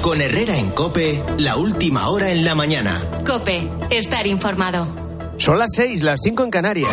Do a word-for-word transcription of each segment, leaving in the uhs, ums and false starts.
Con Herrera en COPE, la última hora en la mañana. COPE, estar informado. Son las seis, las cinco en Canarias.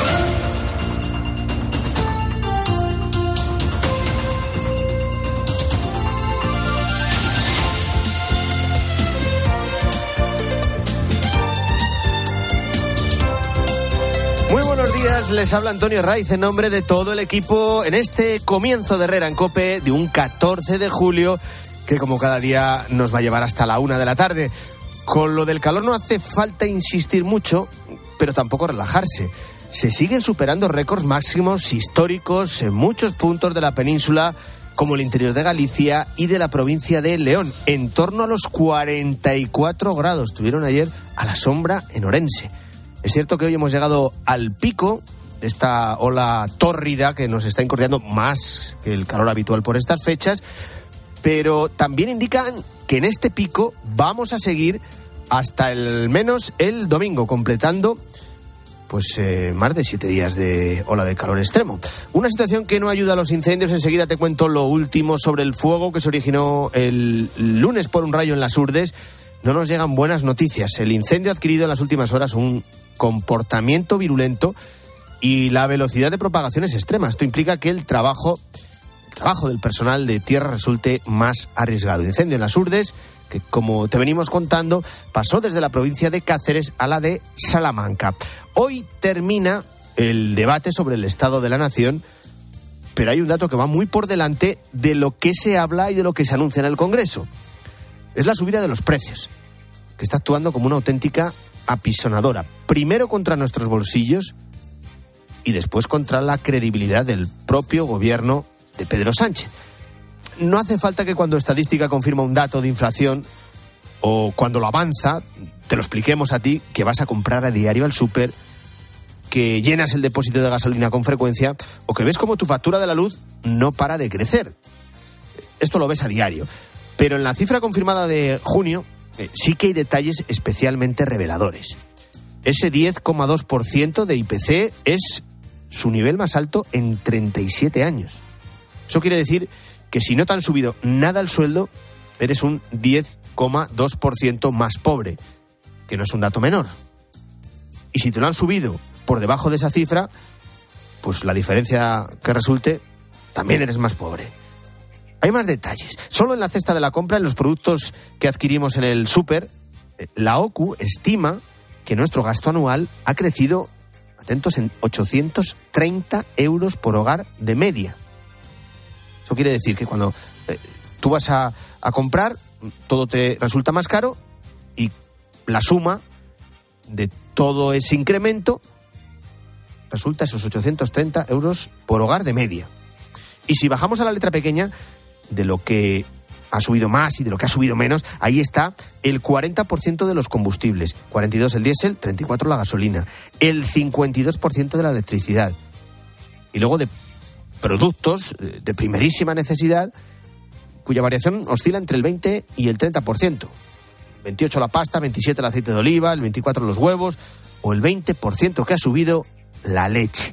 Muy buenos días, les habla Antonio Raiz en nombre de todo el equipo en este comienzo de Herrera en COPE de un catorce de julio que como cada día nos va a llevar hasta la una de la tarde. Con lo del calor no hace falta insistir mucho, pero tampoco relajarse. Se siguen superando récords máximos históricos en muchos puntos de la península, como el interior de Galicia y de la provincia de León. En torno a los cuarenta y cuatro grados tuvieron ayer a la sombra en Orense. Es cierto que hoy hemos llegado al pico de esta ola tórrida que nos está incordiando más que el calor habitual por estas fechas, pero también indican que en este pico vamos a seguir hasta al menos el domingo, completando pues eh, más de siete días de ola de calor extremo. Una situación que no ayuda a los incendios. Enseguida te cuento lo último sobre el fuego que se originó el lunes por un rayo en Las Urdes. No nos llegan buenas noticias. El incendio ha adquirido en las últimas horas un comportamiento virulento y la velocidad de propagación es extrema. Esto implica que el trabajo, el trabajo del personal de tierra resulte más arriesgado. Incendio en Las Urdes, que como te venimos contando, pasó desde la provincia de Cáceres a la de Salamanca. Hoy termina el debate sobre el estado de la nación, pero hay un dato que va muy por delante de lo que se habla y de lo que se anuncia en el Congreso. Es la subida de los precios, que está actuando como una auténtica apisonadora. Primero contra nuestros bolsillos y después contra la credibilidad del propio gobierno de Pedro Sánchez. No hace falta que cuando Estadística confirma un dato de inflación o cuando lo avanza, te lo expliquemos a ti, que vas a comprar a diario al súper, que llenas el depósito de gasolina con frecuencia o que ves como tu factura de la luz no para de crecer. Esto lo ves a diario. Pero en la cifra confirmada de junio eh, sí que hay detalles especialmente reveladores. Ese diez coma dos por ciento de I P C es su nivel más alto en treinta y siete años. Eso quiere decir que si no te han subido nada el sueldo, eres un diez coma dos por ciento más pobre, que no es un dato menor. Y si te lo han subido por debajo de esa cifra, pues la diferencia que resulte, también eres más pobre. Hay más detalles. Solo en la cesta de la compra, en los productos que adquirimos en el súper, la OCU estima que nuestro gasto anual ha crecido, atentos, en ochocientos treinta euros por hogar de media. Eso quiere decir que cuando eh, tú vas a, a comprar, todo te resulta más caro y la suma de todo ese incremento resulta esos ochocientos treinta euros por hogar de media. Y si bajamos a la letra pequeña, de lo que ha subido más y de lo que ha subido menos, ahí está el cuarenta por ciento de los combustibles, cuarenta y dos por ciento el diésel, treinta y cuatro por ciento la gasolina, el cincuenta y dos por ciento de la electricidad. Y luego de productos de primerísima necesidad, cuya variación oscila entre el veinte y el treinta por ciento. veintiocho la pasta, veintisiete el aceite de oliva, el veinticuatro los huevos o el veinte por ciento que ha subido la leche.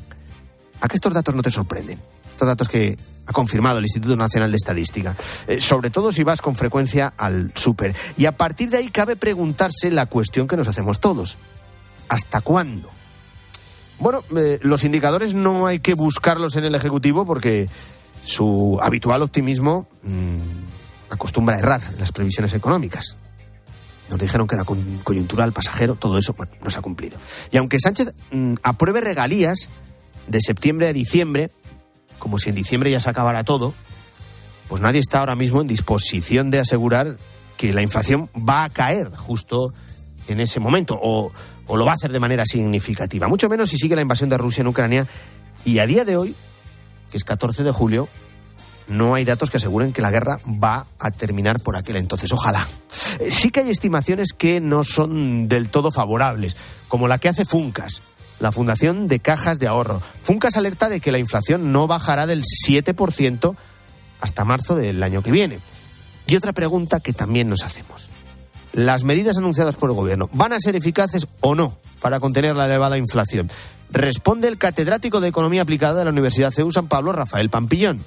¿A qué estos datos no te sorprenden? Estos datos que ha confirmado el Instituto Nacional de Estadística, eh, sobre todo si vas con frecuencia al súper. Y a partir de ahí cabe preguntarse la cuestión que nos hacemos todos. ¿Hasta cuándo? Bueno, eh, los indicadores no hay que buscarlos en el Ejecutivo porque su habitual optimismo mmm, acostumbra a errar en las previsiones económicas. Nos dijeron que era coyuntural, pasajero, todo eso, bueno, no se ha cumplido. Y aunque Sánchez mmm, apruebe regalías de septiembre a diciembre, como si en diciembre ya se acabara todo, pues nadie está ahora mismo en disposición de asegurar que la inflación va a caer justo en ese momento o, o lo va a hacer de manera significativa. Mucho menos si sigue la invasión de Rusia en Ucrania. Y a día de hoy, que es catorce de julio, no hay datos que aseguren que la guerra va a terminar por aquel entonces. Ojalá. Sí que hay estimaciones que no son del todo favorables, como la que hace Funcas, la Fundación de Cajas de Ahorro. Funcas alerta de que la inflación no bajará del siete por ciento hasta marzo del año que viene. Y otra pregunta que también nos hacemos: ¿las medidas anunciadas por el gobierno van a ser eficaces o no para contener la elevada inflación? Responde el catedrático de Economía Aplicada de la Universidad C E U San Pablo, Rafael Pampillón.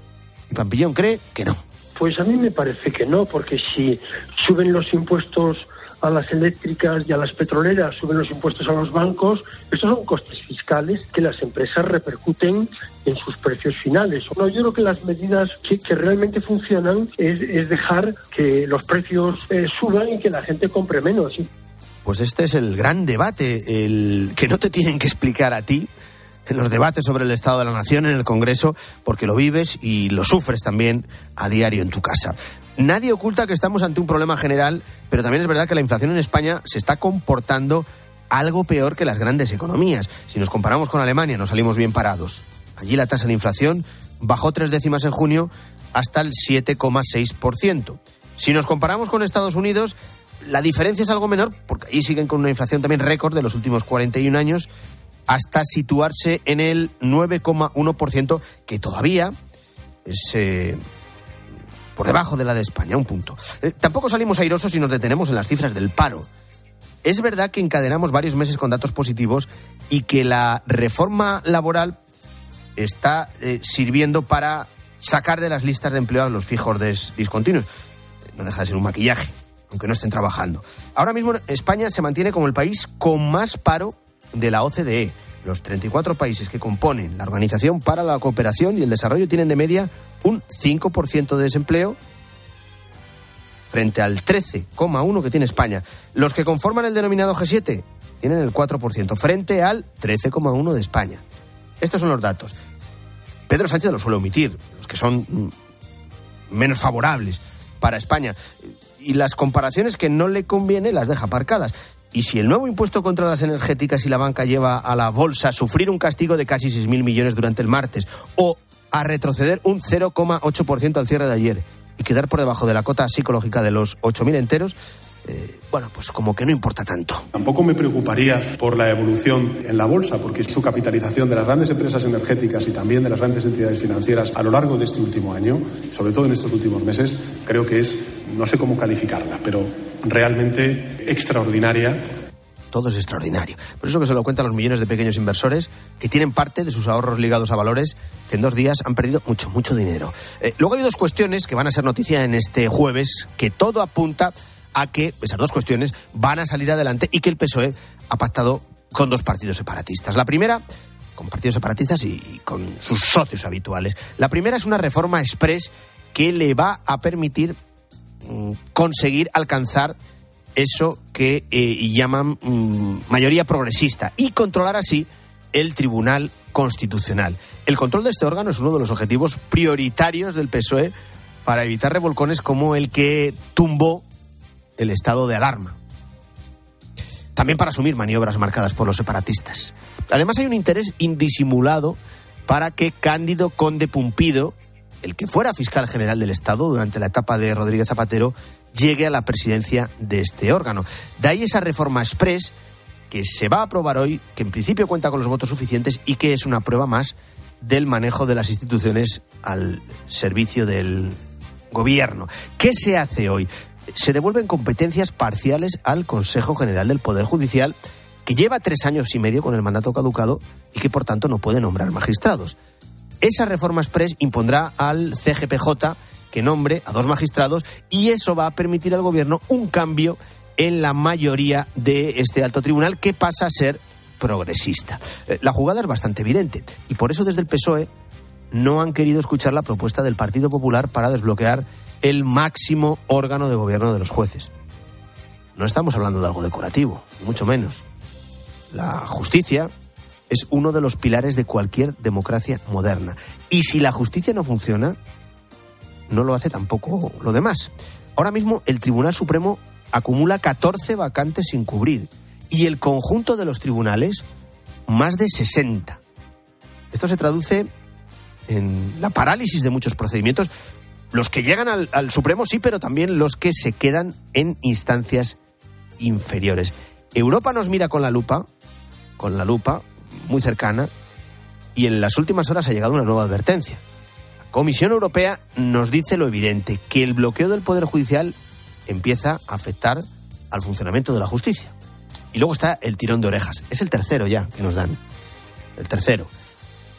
Y Pampillón cree que no. Pues a mí me parece que no, porque si suben los impuestos a las eléctricas y a las petroleras, suben los impuestos a los bancos, estos son costes fiscales que las empresas repercuten en sus precios finales. No, yo creo que las medidas que, que realmente funcionan es, es dejar que los precios eh, suban y que la gente compre menos. Pues este es el gran debate, el que no te tienen que explicar a ti en los debates sobre el Estado de la Nación en el Congreso, porque lo vives y lo sufres también a diario en tu casa. Nadie oculta que estamos ante un problema general, pero también es verdad que la inflación en España se está comportando algo peor que las grandes economías. Si nos comparamos con Alemania, nos salimos bien parados. Allí la tasa de inflación bajó tres décimas en junio hasta el siete coma seis por ciento. Si nos comparamos con Estados Unidos, la diferencia es algo menor, porque allí siguen con una inflación también récord de los últimos cuarenta y un años, hasta situarse en el nueve coma uno por ciento, que todavía es eh, por debajo de la de España, un punto. Eh, tampoco salimos airosos si nos detenemos en las cifras del paro. Es verdad que encadenamos varios meses con datos positivos y que la reforma laboral está eh, sirviendo para sacar de las listas de empleo a los fijos des- discontinuos. No deja de ser un maquillaje, aunque no estén trabajando. Ahora mismo España se mantiene como el país con más paro de la O C D E. Los treinta y cuatro países que componen la Organización para la Cooperación y el Desarrollo tienen de media un cinco por ciento de desempleo frente al trece coma uno por ciento que tiene España. Los que conforman el denominado G siete tienen el cuatro por ciento frente al trece coma uno por ciento de España. Estos son los datos. Pedro Sánchez los suele omitir, los que son menos favorables para España. Y las comparaciones que no le conviene las deja aparcadas. Y si el nuevo impuesto contra las energéticas y la banca lleva a la bolsa a sufrir un castigo de casi seis mil millones durante el martes, o a retroceder un cero coma ocho por ciento al cierre de ayer y quedar por debajo de la cota psicológica de los ocho mil enteros, eh, bueno, pues como que no importa tanto. Tampoco me preocuparía por la evolución en la bolsa, porque su capitalización de las grandes empresas energéticas y también de las grandes entidades financieras a lo largo de este último año, sobre todo en estos últimos meses, creo que es, no sé cómo calificarla, pero realmente extraordinaria. Todo es extraordinario. Por eso que se lo cuentan los millones de pequeños inversores que tienen parte de sus ahorros ligados a valores que en dos días han perdido mucho, mucho dinero. Eh, luego hay dos cuestiones que van a ser noticia en este jueves, que todo apunta a que esas dos cuestiones van a salir adelante y que el P S O E ha pactado con dos partidos separatistas. La primera, con partidos separatistas y, y con sus socios habituales. La primera es una reforma express que le va a permitir mm, conseguir alcanzar eso que eh, llaman mm, mayoría progresista y controlar así el Tribunal Constitucional. El control de este órgano es uno de los objetivos prioritarios del P S O E para evitar revolcones como el que tumbó el estado de alarma. También para asumir maniobras marcadas por los separatistas. Además hay un interés indisimulado para que Cándido Conde Pumpido, el que fuera fiscal general del Estado durante la etapa de Rodríguez Zapatero, llegue a la presidencia de este órgano. De ahí esa reforma express que se va a aprobar hoy, que en principio cuenta con los votos suficientes y que es una prueba más del manejo de las instituciones al servicio del gobierno. ¿Qué se hace hoy? Se devuelven competencias parciales al Consejo General del Poder Judicial, que lleva tres años y medio con el mandato caducado y que por tanto no puede nombrar magistrados. Esa reforma express impondrá al C G P J que nombre a dos magistrados y eso va a permitir al gobierno un cambio en la mayoría de este alto tribunal que pasa a ser progresista. La jugada es bastante evidente y por eso desde el P S O E no han querido escuchar la propuesta del Partido Popular para desbloquear el máximo órgano de gobierno de los jueces. No estamos hablando de algo decorativo, mucho menos. La justicia es uno de los pilares de cualquier democracia moderna. Y si la justicia no funciona, no lo hace tampoco lo demás. Ahora mismo el Tribunal Supremo acumula catorce vacantes sin cubrir y el conjunto de los tribunales más de sesenta. Esto se traduce en la parálisis de muchos procedimientos, los que llegan al, al Supremo sí, pero también los que se quedan en instancias inferiores. Europa nos mira con la lupa, con la lupa muy cercana, y en las últimas horas ha llegado una nueva advertencia. La Comisión Europea nos dice lo evidente, que el bloqueo del Poder Judicial empieza a afectar al funcionamiento de la justicia. Y luego está el tirón de orejas. Es el tercero ya que nos dan. El tercero.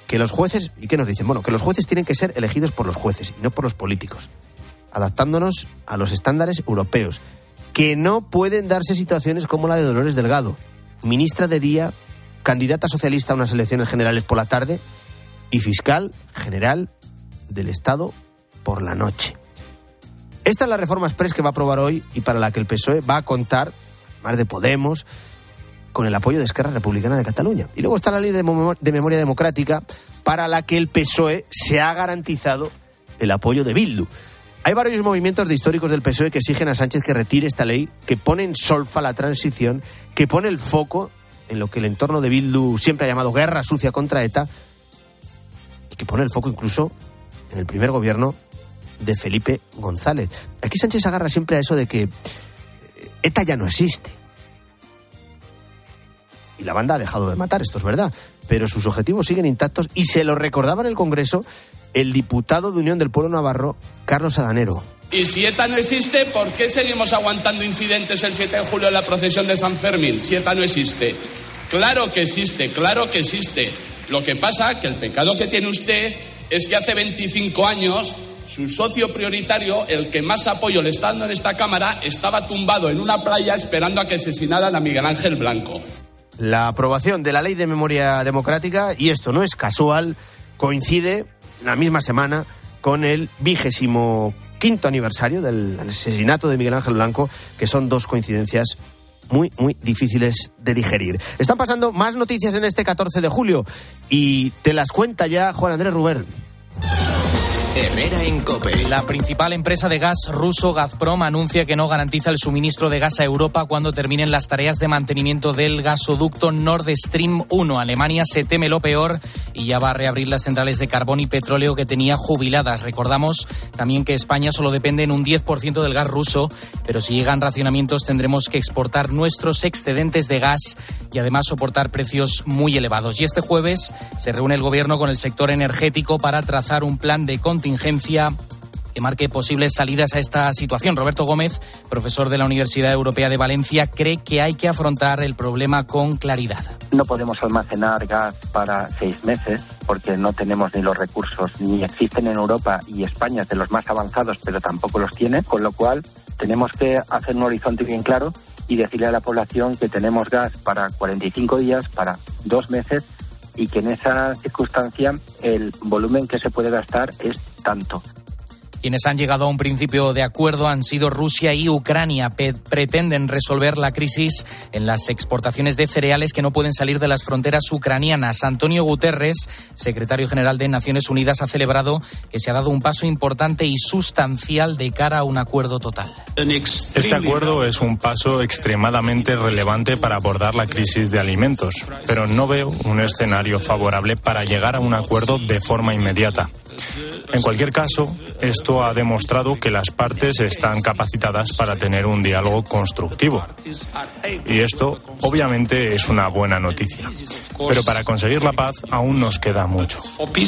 que los jueces, ¿y qué nos dicen? Bueno, que los jueces tienen que ser elegidos por los jueces y no por los políticos, adaptándonos a los estándares europeos, que no pueden darse situaciones como la de Dolores Delgado, ministra de día, candidata socialista a unas elecciones generales por la tarde y fiscal general del Estado por la noche. Esta es la reforma express que va a aprobar hoy y para la que el P S O E va a contar, más de Podemos, con el apoyo de Esquerra Republicana de Cataluña. Y luego está la ley de, mem- de memoria democrática, para la que el P S O E se ha garantizado el apoyo de Bildu. Hay varios movimientos de históricos del P S O E que exigen a Sánchez que retire esta ley, que pone en solfa la transición, que pone el foco en lo que el entorno de Bildu siempre ha llamado guerra sucia contra ETA, y que pone el foco incluso en el primer gobierno de Felipe González. Aquí Sánchez agarra siempre a eso de que ETA ya no existe. Y la banda ha dejado de matar, esto es verdad, pero sus objetivos siguen intactos y se lo recordaba en el Congreso el diputado de Unión del Pueblo Navarro, Carlos Sadanero. Y si ETA no existe, ¿por qué seguimos aguantando incidentes el siete de julio en la procesión de San Fermín? Si ETA no existe. Claro que existe, claro que existe. Lo que pasa que el pecado que tiene usted es que hace veinticinco años su socio prioritario, el que más apoyo le está dando en esta Cámara, estaba tumbado en una playa esperando a que asesinaran a Miguel Ángel Blanco. La aprobación de la Ley de Memoria Democrática, y esto no es casual, coincide la misma semana con el vigésimo quinto aniversario del asesinato de Miguel Ángel Blanco, que son dos coincidencias muy, muy difíciles de digerir. Están pasando más noticias en este catorce de julio y te las cuenta ya Juan Andrés Ruber. Herrera en COPE. La principal empresa de gas ruso, Gazprom, anuncia que no garantiza el suministro de gas a Europa cuando terminen las tareas de mantenimiento del gasoducto Nord Stream uno. Alemania se teme lo peor y ya va a reabrir las centrales de carbón y petróleo que tenía jubiladas. Recordamos también que España solo depende en un diez por ciento del gas ruso, pero si llegan racionamientos tendremos que exportar nuestros excedentes de gas y además soportar precios muy elevados. Y este jueves se reúne el Gobierno con el sector energético para trazar un plan de contingencia que marque posibles salidas a esta situación. Roberto Gómez, profesor de la Universidad Europea de Valencia, cree que hay que afrontar el problema con claridad. No podemos almacenar gas para seis meses porque no tenemos ni los recursos, ni existen en Europa, y España es de los más avanzados, pero tampoco los tiene, con lo cual tenemos que hacer un horizonte bien claro y decirle a la población que tenemos gas para cuarenta y cinco días, para dos meses, y que en esa circunstancia el volumen que se puede gastar es tanto. Quienes han llegado a un principio de acuerdo han sido Rusia y Ucrania. Pe- pretenden resolver la crisis en las exportaciones de cereales que no pueden salir de las fronteras ucranianas. Antonio Guterres, secretario general de Naciones Unidas, ha celebrado que se ha dado un paso importante y sustancial de cara a un acuerdo total. Este acuerdo es un paso extremadamente relevante para abordar la crisis de alimentos, pero no veo un escenario favorable para llegar a un acuerdo de forma inmediata. En cualquier caso, esto ha demostrado que las partes están capacitadas para tener un diálogo constructivo. Y esto, obviamente, es una buena noticia. Pero para conseguir la paz aún nos queda mucho.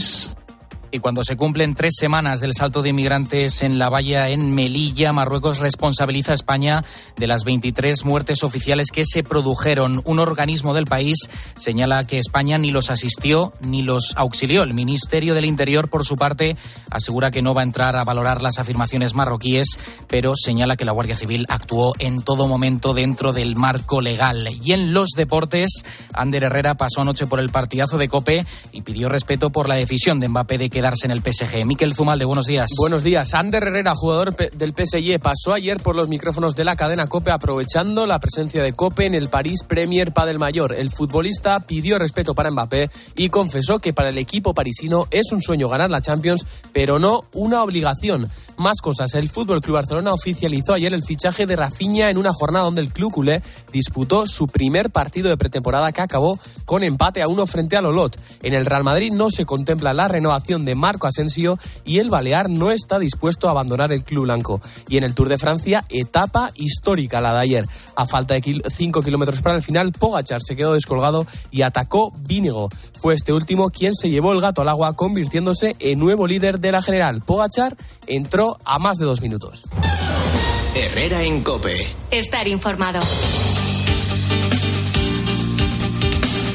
Y cuando se cumplen tres semanas del salto de inmigrantes en la valla en Melilla, Marruecos responsabiliza a España de las veintitrés muertes oficiales que se produjeron. Un organismo del país señala que España ni los asistió ni los auxilió. El Ministerio del Interior, por su parte, asegura que no va a entrar a valorar las afirmaciones marroquíes, pero señala que la Guardia Civil actuó en todo momento dentro del marco legal. Y en los deportes, Ander Herrera pasó anoche por el partidazo de COPE y pidió respeto por la decisión de Mbappé de que quedarse en el P S G. Miquel Zumalde, buenos días. Buenos días. Ander Herrera, jugador del P S G, pasó ayer por los micrófonos de la cadena COPE aprovechando la presencia de COPE en el París Premier Padel Mayor. El futbolista pidió respeto para Mbappé y confesó que para el equipo parisino es un sueño ganar la Champions, pero no una obligación. Más cosas. El F C Barcelona oficializó ayer el fichaje de Rafinha en una jornada donde el club culé disputó su primer partido de pretemporada que acabó con empate a uno frente al Olot. En el Real Madrid no se contempla la renovación de Marco Asensio y el balear no está dispuesto a abandonar el club blanco. Y en el Tour de Francia, etapa histórica la de ayer. A falta de cinco kilómetros para el final, Pogačar se quedó descolgado y atacó Vínego. Fue este último quien se llevó el gato al agua, convirtiéndose en nuevo líder de la general. Pogačar entró a más de dos minutos. Herrera en COPE. Estar informado.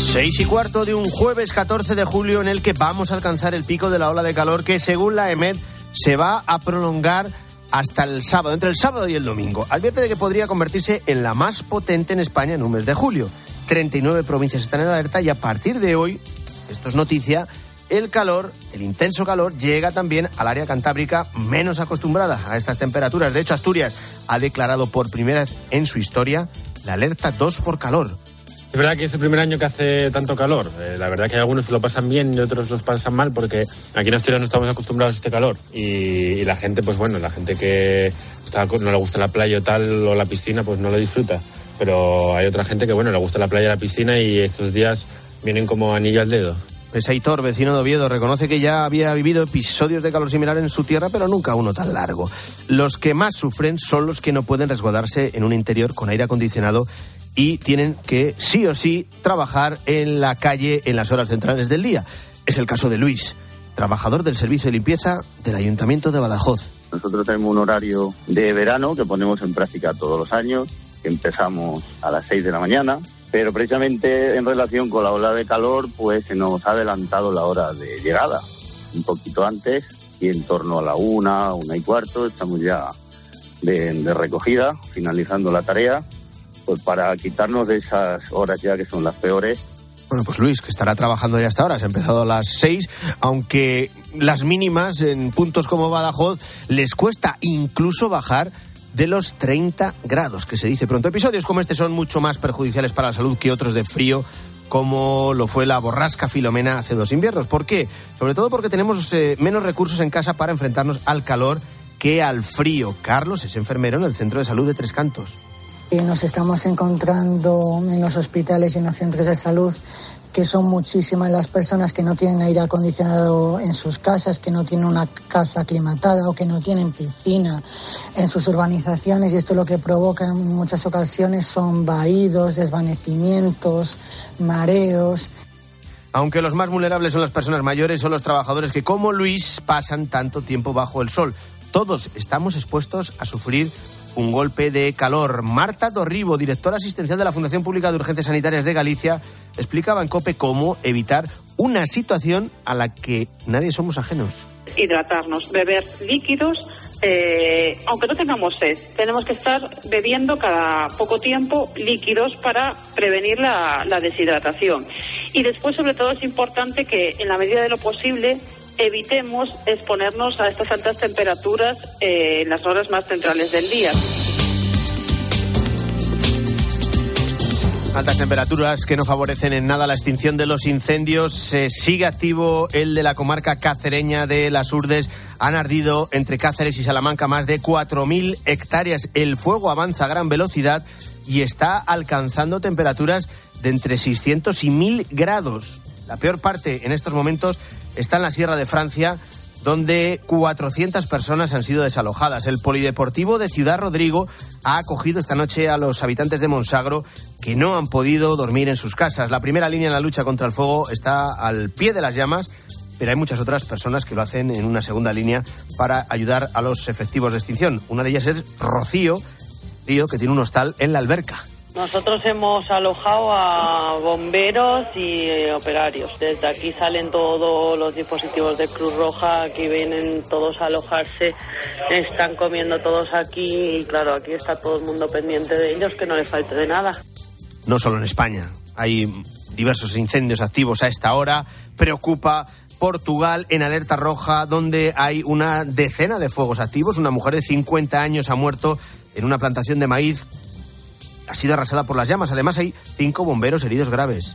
Seis y cuarto de un jueves catorce de julio en el que vamos a alcanzar el pico de la ola de calor que, según la EMET, se va a prolongar hasta el sábado, entre el sábado y el domingo. Advierte de que podría convertirse en la más potente en España en un mes de julio. treinta y nueve provincias están en alerta y a partir de hoy, esto es noticia, el calor, el intenso calor, llega también al área cantábrica menos acostumbrada a estas temperaturas. De hecho, Asturias ha declarado por primera vez en su historia la alerta dos por calor. Es verdad que es el primer año que hace tanto calor. Eh, la verdad que algunos lo pasan bien y otros los pasan mal porque aquí en Asturias no estamos acostumbrados a este calor. Y, y la gente, pues bueno, la gente que está, no le gusta la playa o tal, o la piscina, pues no lo disfruta. Pero hay otra gente que, bueno, le gusta la playa y la piscina y estos días vienen como anillo al dedo. Pesaitor, vecino de Oviedo, reconoce que ya había vivido episodios de calor similar en su tierra, pero nunca uno tan largo. Los que más sufren son los que no pueden resguardarse en un interior con aire acondicionado y tienen que, sí o sí, trabajar en la calle en las horas centrales del día. Es el caso de Luis, trabajador del servicio de limpieza del Ayuntamiento de Badajoz. Nosotros tenemos un horario de verano que ponemos en práctica todos los años, que empezamos a las seis de la mañana, pero precisamente en relación con la ola de calor, pues se nos ha adelantado la hora de llegada, un poquito antes, y en torno a la una, una y cuarto, estamos ya de, de recogida, finalizando la tarea, pues para quitarnos de esas horas ya que son las peores. Bueno, pues Luis, que estará trabajando ya hasta ahora, se ha empezado a las seis, aunque las mínimas en puntos como Badajoz les cuesta incluso bajar de los treinta grados, que se dice pronto. Episodios como este son mucho más perjudiciales para la salud que otros de frío, como lo fue la borrasca Filomena hace dos inviernos. ¿Por qué? Sobre todo porque tenemos eh, menos recursos en casa para enfrentarnos al calor que al frío. Carlos es enfermero en el Centro de Salud de Tres Cantos. Nos estamos encontrando en los hospitales y en los centros de salud que son muchísimas las personas que no tienen aire acondicionado en sus casas, que no tienen una casa aclimatada o que no tienen piscina en sus urbanizaciones, y esto lo que provoca en muchas ocasiones son vaídos, desvanecimientos, mareos. Aunque los más vulnerables son las personas mayores, son los trabajadores que, como Luis, pasan tanto tiempo bajo el sol. Todos estamos expuestos a sufrir un golpe de calor. Marta Dorribo, directora asistencial de la Fundación Pública de Urgencias Sanitarias de Galicia, explicaba en COPE cómo evitar una situación a la que nadie somos ajenos. Hidratarnos, beber líquidos, eh, aunque no tengamos sed, tenemos que estar bebiendo cada poco tiempo líquidos para prevenir la, la deshidratación. Y después, sobre todo, es importante que en la medida de lo posible evitemos exponernos a estas altas temperaturas eh, en las horas más centrales del día. Altas temperaturas que no favorecen en nada la extinción de los incendios. Se sigue activo el de la comarca cacereña de Las Urdes. Han ardido entre Cáceres y Salamanca más de cuatro mil hectáreas. El fuego avanza a gran velocidad y está alcanzando temperaturas de entre seiscientos y mil grados. La peor parte en estos momentos está en la Sierra de Francia, donde cuatrocientas personas han sido desalojadas. El Polideportivo de Ciudad Rodrigo ha acogido esta noche a los habitantes de Monsagro que no han podido dormir en sus casas. La primera línea en la lucha contra el fuego está al pie de las llamas, pero hay muchas otras personas que lo hacen en una segunda línea para ayudar a los efectivos de extinción. Una de ellas es Rocío, tío, que tiene un hostal en La Alberca. Nosotros hemos alojado a bomberos y eh, operarios. Desde aquí salen todos los dispositivos de Cruz Roja, aquí vienen todos a alojarse, están comiendo todos aquí y claro, aquí está todo el mundo pendiente de ellos, que no les falte de nada. No solo en España, hay diversos incendios activos a esta hora. Preocupa Portugal, en alerta roja, donde hay una decena de fuegos activos. Una mujer de cincuenta años ha muerto en una plantación de maíz. Ha sido arrasada por las llamas. Además, hay cinco bomberos heridos graves.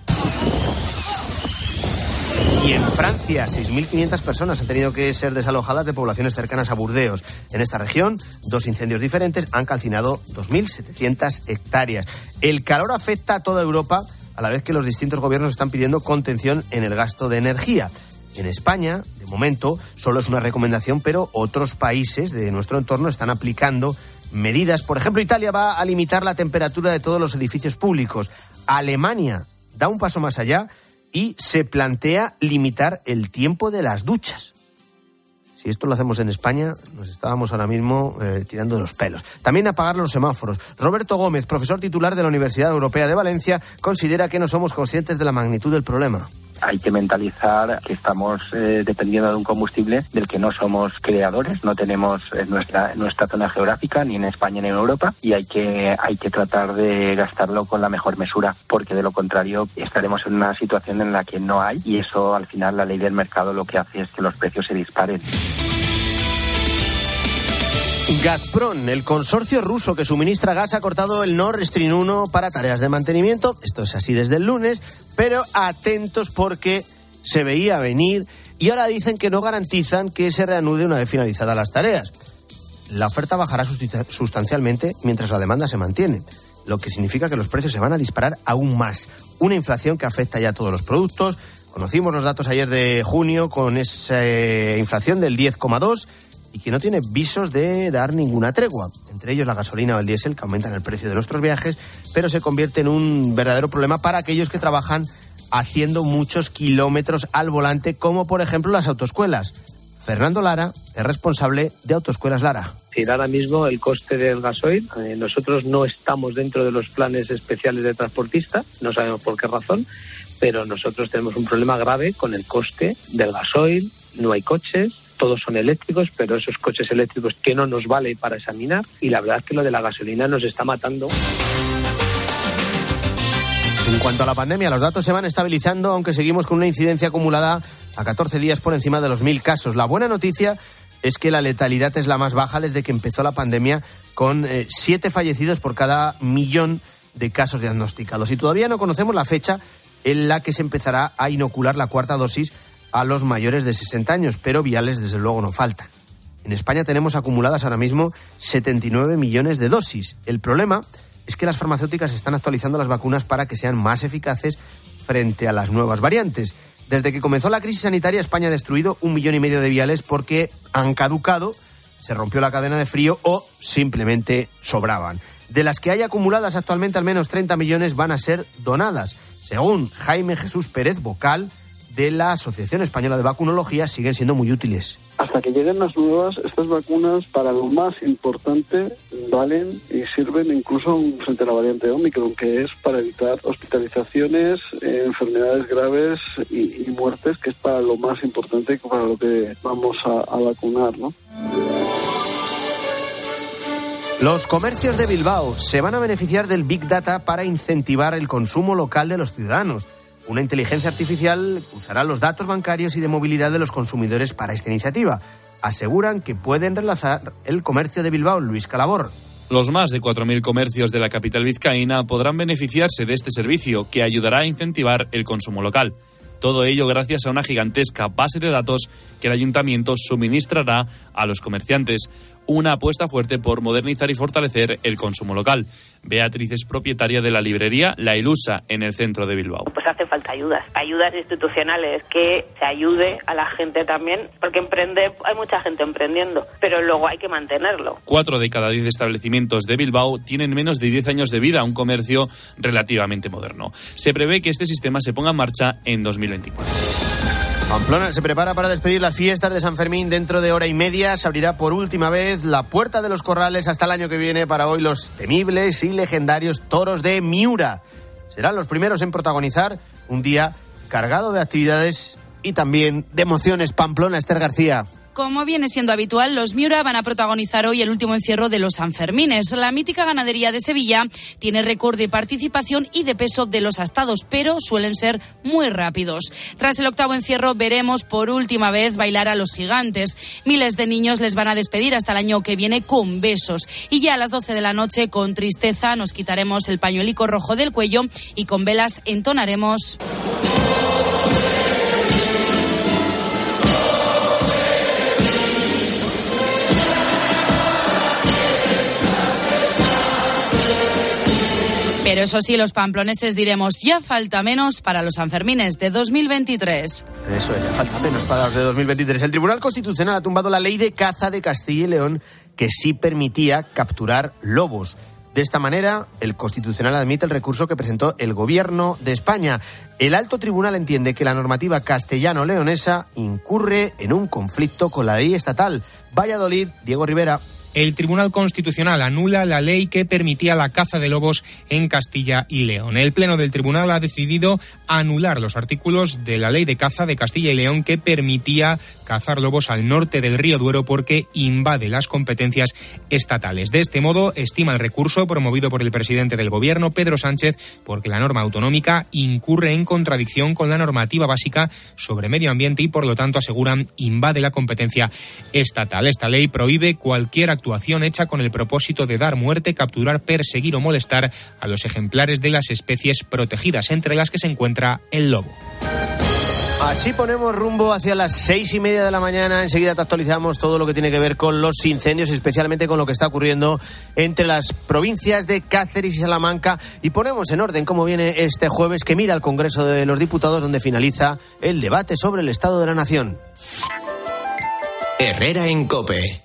Y en Francia, seis mil quinientas personas han tenido que ser desalojadas de poblaciones cercanas a Burdeos. En esta región, dos incendios diferentes han calcinado dos mil setecientas hectáreas. El calor afecta a toda Europa, a la vez que los distintos gobiernos están pidiendo contención en el gasto de energía. En España, de momento, solo es una recomendación, pero otros países de nuestro entorno están aplicando medidas. Por ejemplo, Italia va a limitar la temperatura de todos los edificios públicos. Alemania da un paso más allá y se plantea limitar el tiempo de las duchas. Si esto lo hacemos en España, nos estábamos ahora mismo eh, tirando de los pelos. También apagar los semáforos. Roberto Gómez, profesor titular de la Universidad Europea de Valencia, considera que no somos conscientes de la magnitud del problema. Hay que mentalizar que estamos eh, dependiendo de un combustible del que no somos creadores, no tenemos en nuestra, en nuestra zona geográfica, ni en España ni en Europa, y hay que, hay que tratar de gastarlo con la mejor mesura, porque de lo contrario estaremos en una situación en la que no hay, y eso al final la ley del mercado lo que hace es que los precios se disparen. Gazprom, el consorcio ruso que suministra gas, ha cortado el Nord Stream uno para tareas de mantenimiento. Esto es así desde el lunes, pero atentos porque se veía venir y ahora dicen que no garantizan que se reanude una vez finalizadas las tareas. La oferta bajará sustancialmente mientras la demanda se mantiene, lo que significa que los precios se van a disparar aún más. Una inflación que afecta ya a todos los productos. Conocimos los datos ayer de junio con esa inflación del diez coma dos y que no tiene visos de dar ninguna tregua. Entre ellos la gasolina o el diésel, que aumentan el precio de nuestros viajes, pero se convierte en un verdadero problema para aquellos que trabajan haciendo muchos kilómetros al volante, como por ejemplo las autoescuelas. Fernando Lara es responsable de Autoescuelas Lara. Sí, ahora mismo el coste del gasoil, eh, nosotros no estamos dentro de los planes especiales de transportista, no sabemos por qué razón, pero nosotros tenemos un problema grave con el coste del gasoil, no hay coches, todos son eléctricos, pero esos coches eléctricos que no nos vale para examinar, y la verdad es que lo de la gasolina nos está matando. En cuanto a la pandemia, los datos se van estabilizando, aunque seguimos con una incidencia acumulada a catorce días por encima de los mil casos. La buena noticia es que la letalidad es la más baja desde que empezó la pandemia, con eh, siete fallecidos por cada millón de casos diagnosticados. Y todavía no conocemos la fecha en la que se empezará a inocular la cuarta dosis a los mayores de sesenta años, pero viales desde luego no faltan. En España tenemos acumuladas ahora mismo setenta y nueve millones de dosis. El problema es que las farmacéuticas están actualizando las vacunas para que sean más eficaces frente a las nuevas variantes. Desde que comenzó la crisis sanitaria, España ha destruido un millón y medio de viales porque han caducado, se rompió la cadena de frío o simplemente sobraban. De las que hay acumuladas actualmente, al menos treinta millones van a ser donadas. Según Jaime Jesús Pérez, vocal de la Asociación Española de Vacunología, siguen siendo muy útiles. Hasta que lleguen las nuevas, estas vacunas, para lo más importante, valen y sirven incluso frente a la variante Omicron, que es para evitar hospitalizaciones, eh, enfermedades graves y, y muertes, que es para lo más importante, para lo que vamos a, a vacunar, ¿no? Los comercios de Bilbao se van a beneficiar del Big Data para incentivar el consumo local de los ciudadanos. Una inteligencia artificial usará los datos bancarios y de movilidad de los consumidores para esta iniciativa. Aseguran que pueden relanzar el comercio de Bilbao. Luis Calabor. Los más de cuatro mil comercios de la capital vizcaína podrán beneficiarse de este servicio, que ayudará a incentivar el consumo local. Todo ello gracias a una gigantesca base de datos que el ayuntamiento suministrará a los comerciantes. Una apuesta fuerte por modernizar y fortalecer el consumo local. Beatriz es propietaria de la librería La Ilusa, en el centro de Bilbao. Pues hace falta ayudas, ayudas institucionales, que se ayude a la gente también, porque emprender, hay mucha gente emprendiendo, pero luego hay que mantenerlo. Cuatro de cada diez establecimientos de Bilbao tienen menos de diez años de vida, un comercio relativamente moderno. Se prevé que este sistema se ponga en marcha en dos mil veinticuatro. Pamplona se prepara para despedir las fiestas de San Fermín dentro de hora y media. Se abrirá por última vez la Puerta de los Corrales hasta el año que viene para hoy los temibles y legendarios toros de Miura. Serán los primeros en protagonizar un día cargado de actividades y también de emociones. Pamplona, Esther García. Como viene siendo habitual, los Miura van a protagonizar hoy el último encierro de los Sanfermines. La mítica ganadería de Sevilla tiene récord de participación y de peso de los astados, pero suelen ser muy rápidos. Tras el octavo encierro veremos por última vez bailar a los gigantes. Miles de niños les van a despedir hasta el año que viene con besos. Y ya a las doce de la noche, con tristeza, nos quitaremos el pañuelico rojo del cuello y con velas entonaremos... Pero eso sí, los pamploneses diremos, ya falta menos para los Sanfermines de dos mil veintitrés. Eso es, ya falta menos para los de dos mil veintitrés. El Tribunal Constitucional ha tumbado la ley de caza de Castilla y León que sí permitía capturar lobos. De esta manera, el Constitucional admite el recurso que presentó el Gobierno de España. El alto tribunal entiende que la normativa castellano-leonesa incurre en un conflicto con la ley estatal. Valladolid, Diego Rivera. El Tribunal Constitucional anula la ley que permitía la caza de lobos en Castilla y León. El Pleno del Tribunal ha decidido anular los artículos de la ley de caza de Castilla y León que permitía cazar lobos al norte del río Duero porque invade las competencias estatales. De este modo, estima el recurso promovido por el presidente del Gobierno, Pedro Sánchez, porque la norma autonómica incurre en contradicción con la normativa básica sobre medio ambiente y, por lo tanto, aseguran, invade la competencia estatal. Esta ley prohíbe cualquier actuación actuación hecha con el propósito de dar muerte, capturar, perseguir o molestar a los ejemplares de las especies protegidas, entre las que se encuentra el lobo. Así ponemos rumbo hacia las seis y media de la mañana. Enseguida te actualizamos todo lo que tiene que ver con los incendios, especialmente con lo que está ocurriendo entre las provincias de Cáceres y Salamanca. Y ponemos en orden cómo viene este jueves que mira al Congreso de los Diputados, donde finaliza el debate sobre el Estado de la Nación. Herrera en COPE.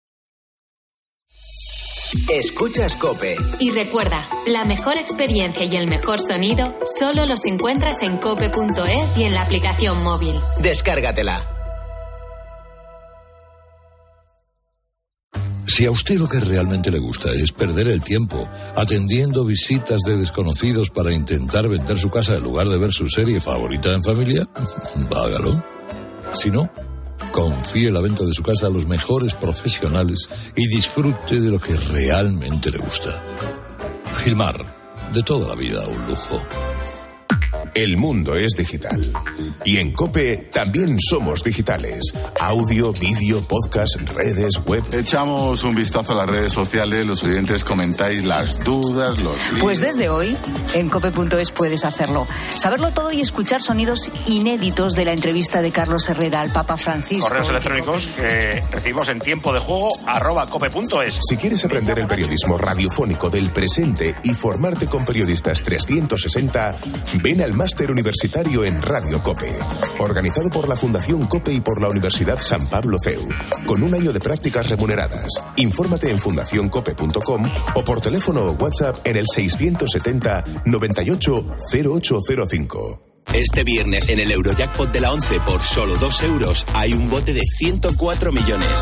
Escuchas COPE. Y recuerda, la mejor experiencia y el mejor sonido solo los encuentras en cope punto es y en la aplicación móvil. Descárgatela. Si a usted lo que realmente le gusta es perder el tiempo atendiendo visitas de desconocidos para intentar vender su casa en lugar de ver su serie favorita en familia, hágalo. Si no, confíe la venta de su casa a los mejores profesionales y disfrute de lo que realmente le gusta. Gilmar, de toda la vida un lujo. El mundo es digital. Y en COPE también somos digitales. Audio, vídeo, podcast, redes, web. Echamos un vistazo a las redes sociales, los oyentes comentáis las dudas, los líos. Pues desde hoy, en cope punto es puedes hacerlo. Saberlo todo y escuchar sonidos inéditos de la entrevista de Carlos Herrera al Papa Francisco. Correos electrónicos que recibimos en tiempo de juego, arroba cope punto es. Si quieres aprender el periodismo radiofónico del presente y formarte con periodistas trescientos sesenta, ven al Máster Universitario en Radio COPE, organizado por la Fundación COPE y por la Universidad San Pablo C E U, con un año de prácticas remuneradas. Infórmate en fundación cope punto com o por teléfono o WhatsApp en el seiscientos setenta noventa y ocho cero ocho cero cinco. Este viernes en el Eurojackpot de la once por solo dos euros hay un bote de ciento cuatro millones.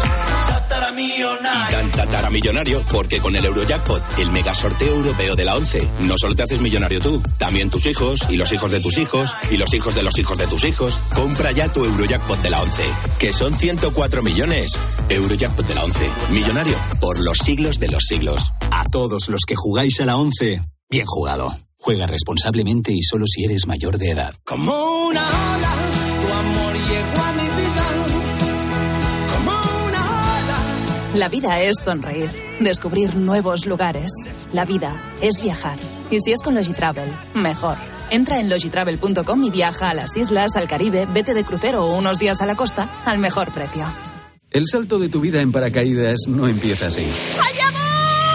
Y tan tataramillonario porque con el Eurojackpot, el mega sorteo europeo de la once, no solo te haces millonario tú, también tus hijos y los hijos de tus hijos y los hijos de los hijos de tus hijos. Compra ya tu Eurojackpot de la once, que son ciento cuatro millones. Eurojackpot de la once, millonario por los siglos de los siglos. A todos los que jugáis a la once, bien jugado. Juega responsablemente y solo si eres mayor de edad. Como una ola, tu amor llegó a mi vida. Como una ola. La vida es sonreír, descubrir nuevos lugares. La vida es viajar. Y si es con Logitravel, mejor. Entra en logitravel punto com y viaja a las islas, al Caribe, vete de crucero o unos días a la costa al mejor precio. El salto de tu vida en paracaídas no empieza así. ¡Allá voy!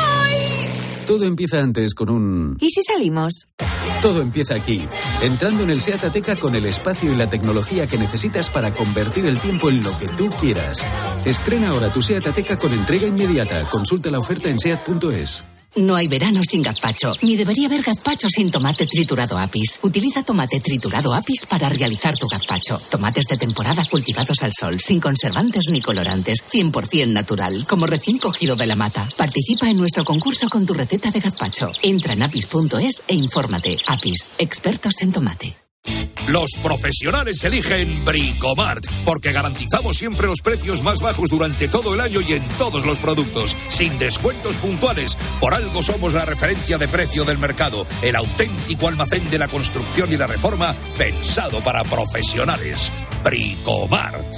Todo empieza antes con un... ¿Y si salimos? Todo empieza aquí, entrando en el SEAT Ateca con el espacio y la tecnología que necesitas para convertir el tiempo en lo que tú quieras. Estrena ahora tu SEAT Ateca con entrega inmediata. Consulta la oferta en seat punto es. No hay verano sin gazpacho, ni debería haber gazpacho sin tomate triturado Apis. Utiliza tomate triturado Apis para realizar tu gazpacho. Tomates de temporada cultivados al sol, sin conservantes ni colorantes, cien por ciento natural, como recién cogido de la mata. Participa en nuestro concurso con tu receta de gazpacho. Entra en apis punto es e infórmate. Apis, expertos en tomate. Los profesionales eligen Bricomart, porque garantizamos siempre los precios más bajos durante todo el año y en todos los productos, sin descuentos puntuales. Por algo somos la referencia de precio del mercado, el auténtico almacén de la construcción y la reforma pensado para profesionales. Bricomart.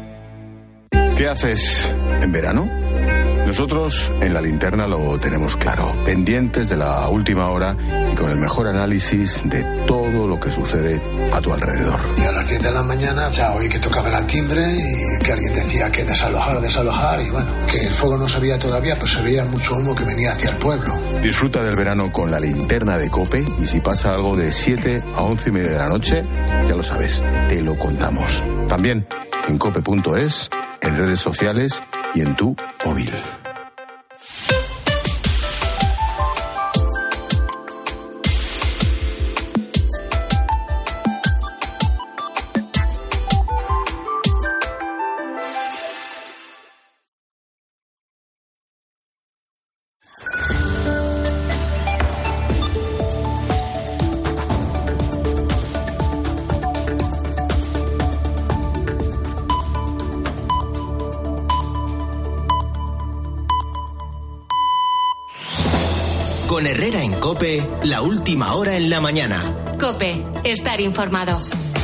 ¿Qué haces en verano? Nosotros en La Linterna lo tenemos claro, pendientes de la última hora y con el mejor análisis de todo lo que sucede a tu alrededor. Y a las diez de la mañana ya oí que tocaban al timbre y que alguien decía que desalojar, desalojar y bueno, que el fuego no se veía todavía, pero se veía mucho humo que venía hacia el pueblo. Disfruta del verano con La Linterna de COPE y si pasa algo de siete a once y media de la noche, ya lo sabes, te lo contamos. También en cope punto es, en redes sociales y en tu móvil. Con Herrera en COPE, la última hora en la mañana. COPE, estar informado.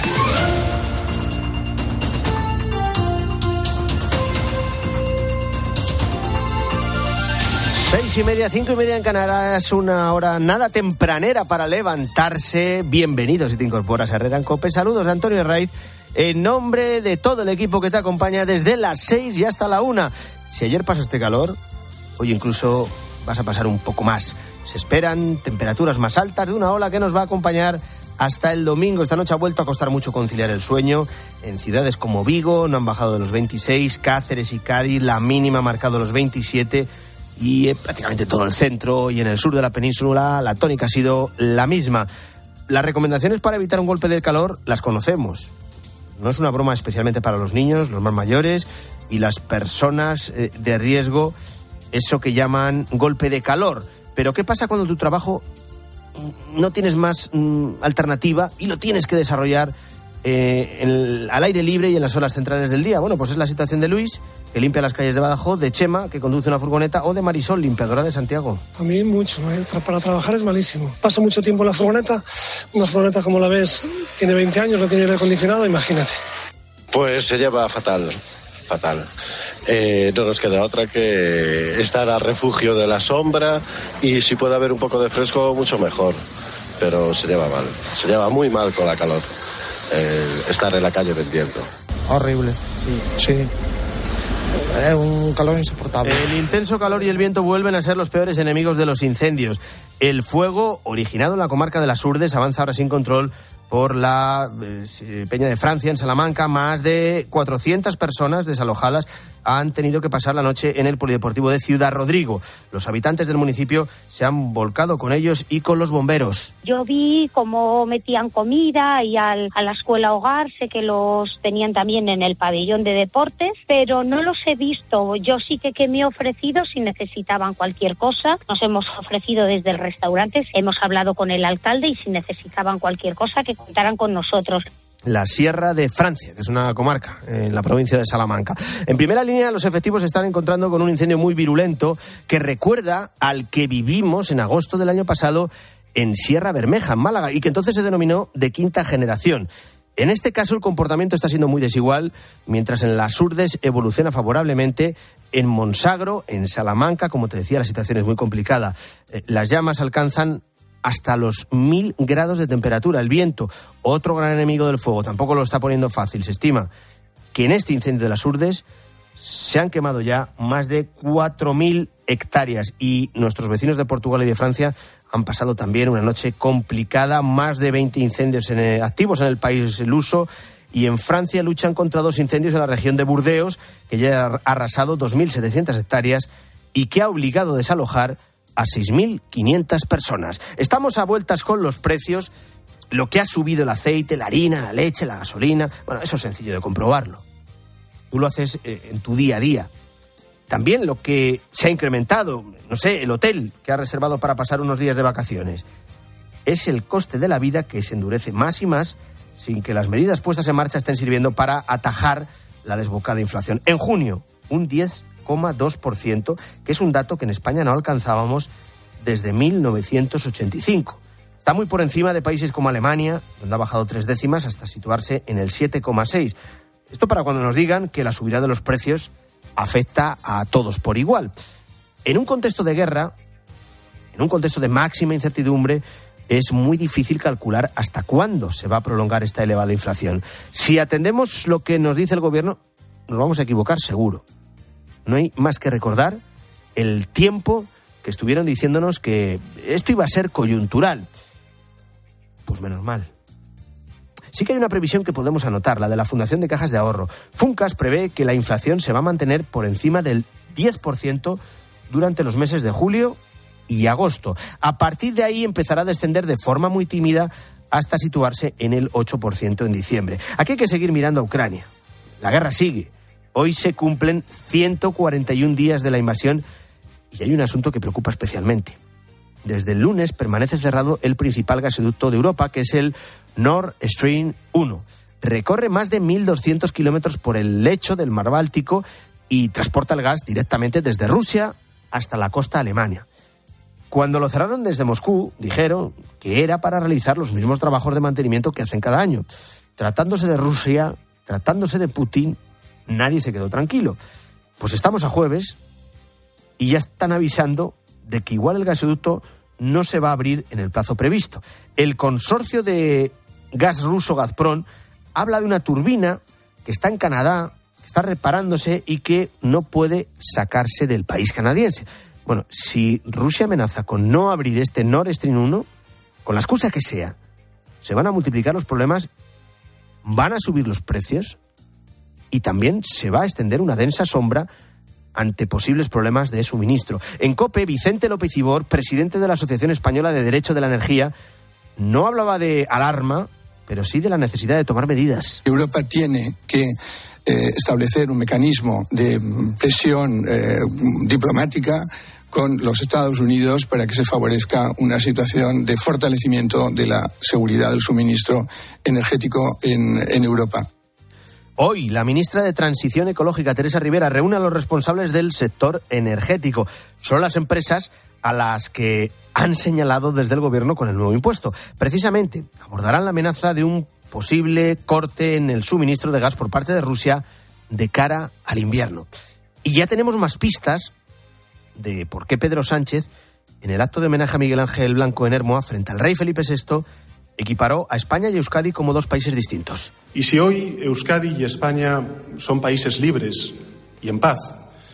Seis y media, cinco y media en Canarias, una hora nada tempranera para levantarse. Bienvenido si te incorporas a Herrera en COPE. Saludos de Antonio Raiz, en nombre de todo el equipo que te acompaña desde las seis y hasta la una. Si ayer pasaste calor, hoy incluso vas a pasar un poco más. Se esperan temperaturas más altas de una ola que nos va a acompañar hasta el domingo. Esta noche ha vuelto a costar mucho conciliar el sueño. En ciudades como Vigo no han bajado de los veintiséis, Cáceres y Cádiz la mínima ha marcado los veintisiete. Y eh, prácticamente todo el centro y en el sur de la península la tónica ha sido la misma. Las recomendaciones para evitar un golpe de calor las conocemos. No es una broma especialmente para los niños, los más mayores y las personas eh, de riesgo, eso que llaman golpe de calor. Pero ¿qué pasa cuando tu trabajo no tienes más mm, alternativa y lo tienes que desarrollar eh, en, al aire libre y en las horas centrales del día? Bueno, pues es la situación de Luis, que limpia las calles de Badajoz, de Chema, que conduce una furgoneta, o de Marisol, limpiadora de Santiago. A mí mucho, ¿eh? Para trabajar es malísimo. Paso mucho tiempo en la furgoneta, una furgoneta como la ves tiene veinte años, no tiene aire acondicionado, imagínate. Pues se lleva fatal, fatal. Eh, no nos queda otra que estar al refugio de la sombra y si puede haber un poco de fresco, mucho mejor. Pero se lleva mal, se lleva muy mal con la calor, eh, estar en la calle vendiendo. Horrible, sí. Es un calor insoportable. El intenso calor y el viento vuelven a ser los peores enemigos de los incendios. El fuego, originado en la comarca de las Urdes, avanza ahora sin control por la eh, Peña de Francia, en Salamanca. Más de cuatrocientas personas desalojadas han tenido que pasar la noche en el polideportivo de Ciudad Rodrigo. Los habitantes del municipio se han volcado con ellos y con los bomberos. Yo vi cómo metían comida y al, a la escuela hogar, sé que los tenían también en el pabellón de deportes, pero no los he visto. Yo sí que, que me he ofrecido si necesitaban cualquier cosa. Nos hemos ofrecido desde el restaurante, hemos hablado con el alcalde y si necesitaban cualquier cosa que contaran con nosotros. La Sierra de Francia, que es una comarca en la provincia de Salamanca. En primera línea, los efectivos se están encontrando con un incendio muy virulento que recuerda al que vivimos en agosto del año pasado en Sierra Bermeja, en Málaga, y que entonces se denominó de quinta generación. En este caso, el comportamiento está siendo muy desigual, mientras en las Urdes evoluciona favorablemente. En Monsagro, en Salamanca, como te decía, la situación es muy complicada. Las llamas alcanzan hasta los mil grados de temperatura. El viento, otro gran enemigo del fuego, tampoco lo está poniendo fácil. Se estima que en este incendio de las Urdes se han quemado ya más de cuatro mil hectáreas y nuestros vecinos de Portugal y de Francia han pasado también una noche complicada. Más de veinte incendios en el, activos en el país luso, y en Francia luchan contra dos incendios en la región de Burdeos, que ya ha arrasado dos mil setecientas hectáreas y que ha obligado a desalojar a seis mil quinientas personas. Estamos a vueltas con los precios, lo que ha subido el aceite, la harina, la leche, la gasolina. Bueno, eso es sencillo de comprobarlo. Tú lo haces eh, en tu día a día. También lo que se ha incrementado, no sé, el hotel que ha reservado para pasar unos días de vacaciones. Es el coste de la vida que se endurece más y más sin que las medidas puestas en marcha estén sirviendo para atajar la desbocada inflación. En junio, un diez coma dos por ciento, que es un dato que en España no alcanzábamos desde mil novecientos ochenta y cinco. Está muy por encima de países como Alemania, donde ha bajado tres décimas hasta situarse en el siete coma seis. Esto para cuando nos digan que la subida de los precios afecta a todos por igual. En un contexto de guerra, en un contexto de máxima incertidumbre, es muy difícil calcular hasta cuándo se va a prolongar esta elevada inflación. Si atendemos lo que nos dice el gobierno, nos vamos a equivocar seguro. No hay más que recordar el tiempo que estuvieron diciéndonos que esto iba a ser coyuntural. Pues menos mal. Sí que hay una previsión que podemos anotar, la de la Fundación de Cajas de Ahorro. Funcas prevé que la inflación se va a mantener por encima del diez por ciento durante los meses de julio y agosto. A partir de ahí empezará a descender de forma muy tímida hasta situarse en el ocho por ciento en diciembre. Aquí hay que seguir mirando a Ucrania. La guerra sigue. Hoy se cumplen ciento cuarenta y un días de la invasión y hay un asunto que preocupa especialmente. Desde el lunes permanece cerrado el principal gasoducto de Europa, que es el Nord Stream uno. Recorre más de mil doscientos kilómetros por el lecho del mar Báltico y transporta el gas directamente desde Rusia hasta la costa alemana. Cuando lo cerraron desde Moscú, dijeron que era para realizar los mismos trabajos de mantenimiento que hacen cada año. Tratándose de Rusia, tratándose de Putin, nadie se quedó tranquilo. Pues estamos a jueves y ya están avisando de que igual el gasoducto no se va a abrir en el plazo previsto. El consorcio de gas ruso Gazprom habla de una turbina que está en Canadá, que está reparándose y que no puede sacarse del país canadiense. Bueno, si Rusia amenaza con no abrir este Nord Stream uno, con la excusa que sea, se van a multiplicar los problemas, van a subir los precios y también se va a extender una densa sombra ante posibles problemas de suministro. En COPE, Vicente López Ibor, presidente de la Asociación Española de Derecho de la Energía, no hablaba de alarma, pero sí de la necesidad de tomar medidas. Europa tiene que eh, establecer un mecanismo de presión eh, diplomática con los Estados Unidos para que se favorezca una situación de fortalecimiento de la seguridad del suministro energético en, en Europa. Hoy, la ministra de Transición Ecológica, Teresa Rivera, reúne a los responsables del sector energético. Son las empresas a las que han señalado desde el gobierno con el nuevo impuesto. Precisamente, abordarán la amenaza de un posible corte en el suministro de gas por parte de Rusia de cara al invierno. Y ya tenemos más pistas de por qué Pedro Sánchez, en el acto de homenaje a Miguel Ángel Blanco en Hermoa, frente al rey Felipe sexto, equiparó a España y Euskadi como dos países distintos. Y si hoy Euskadi y España son países libres y en paz.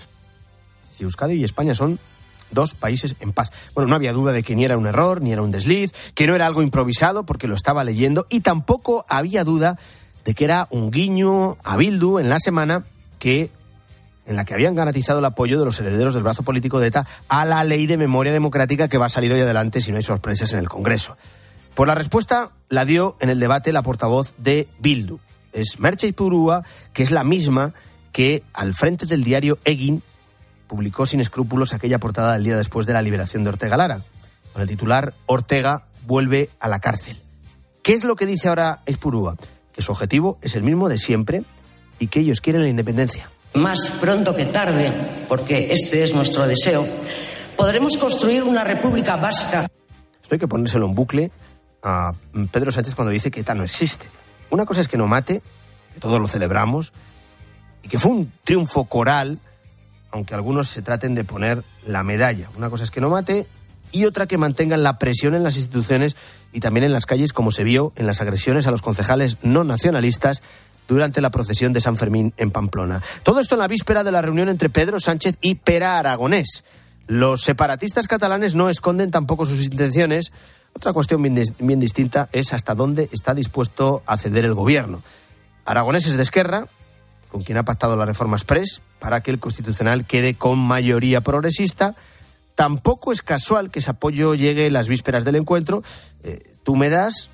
Si Euskadi y España son dos países en paz. Bueno, no había duda de que ni era un error, ni era un desliz, que no era algo improvisado porque lo estaba leyendo, y tampoco había duda de que era un guiño a Bildu en la semana que en la que habían garantizado el apoyo de los herederos del brazo político de ETA a la ley de memoria democrática que va a salir hoy adelante si no hay sorpresas en el Congreso. Pues la respuesta la dio en el debate la portavoz de Bildu. Es Merche Ipurúa, que es la misma que al frente del diario Egin publicó sin escrúpulos aquella portada del día después de la liberación de Ortega Lara, con el titular Ortega vuelve a la cárcel. ¿Qué es lo que dice ahora Ipurúa? Que su objetivo es el mismo de siempre y que ellos quieren la independencia. Más pronto que tarde, porque este es nuestro deseo, podremos construir una república vasca. Esto hay que ponérselo en bucle a Pedro Sánchez cuando dice que ETA no existe. Una cosa es que no mate, que todos lo celebramos, y que fue un triunfo coral, aunque algunos se traten de poner la medalla. Una cosa es que no mate y otra que mantengan la presión en las instituciones y también en las calles, como se vio en las agresiones a los concejales no nacionalistas durante la procesión de San Fermín en Pamplona. Todo esto en la víspera de la reunión entre Pedro Sánchez y Pere Aragonés. Los separatistas catalanes no esconden tampoco sus intenciones. Otra cuestión bien, bien distinta es hasta dónde está dispuesto a ceder el gobierno. Aragonés es de Esquerra, con quien ha pactado la reforma express para que el Constitucional quede con mayoría progresista. Tampoco es casual que ese apoyo llegue las vísperas del encuentro. Eh, tú me das,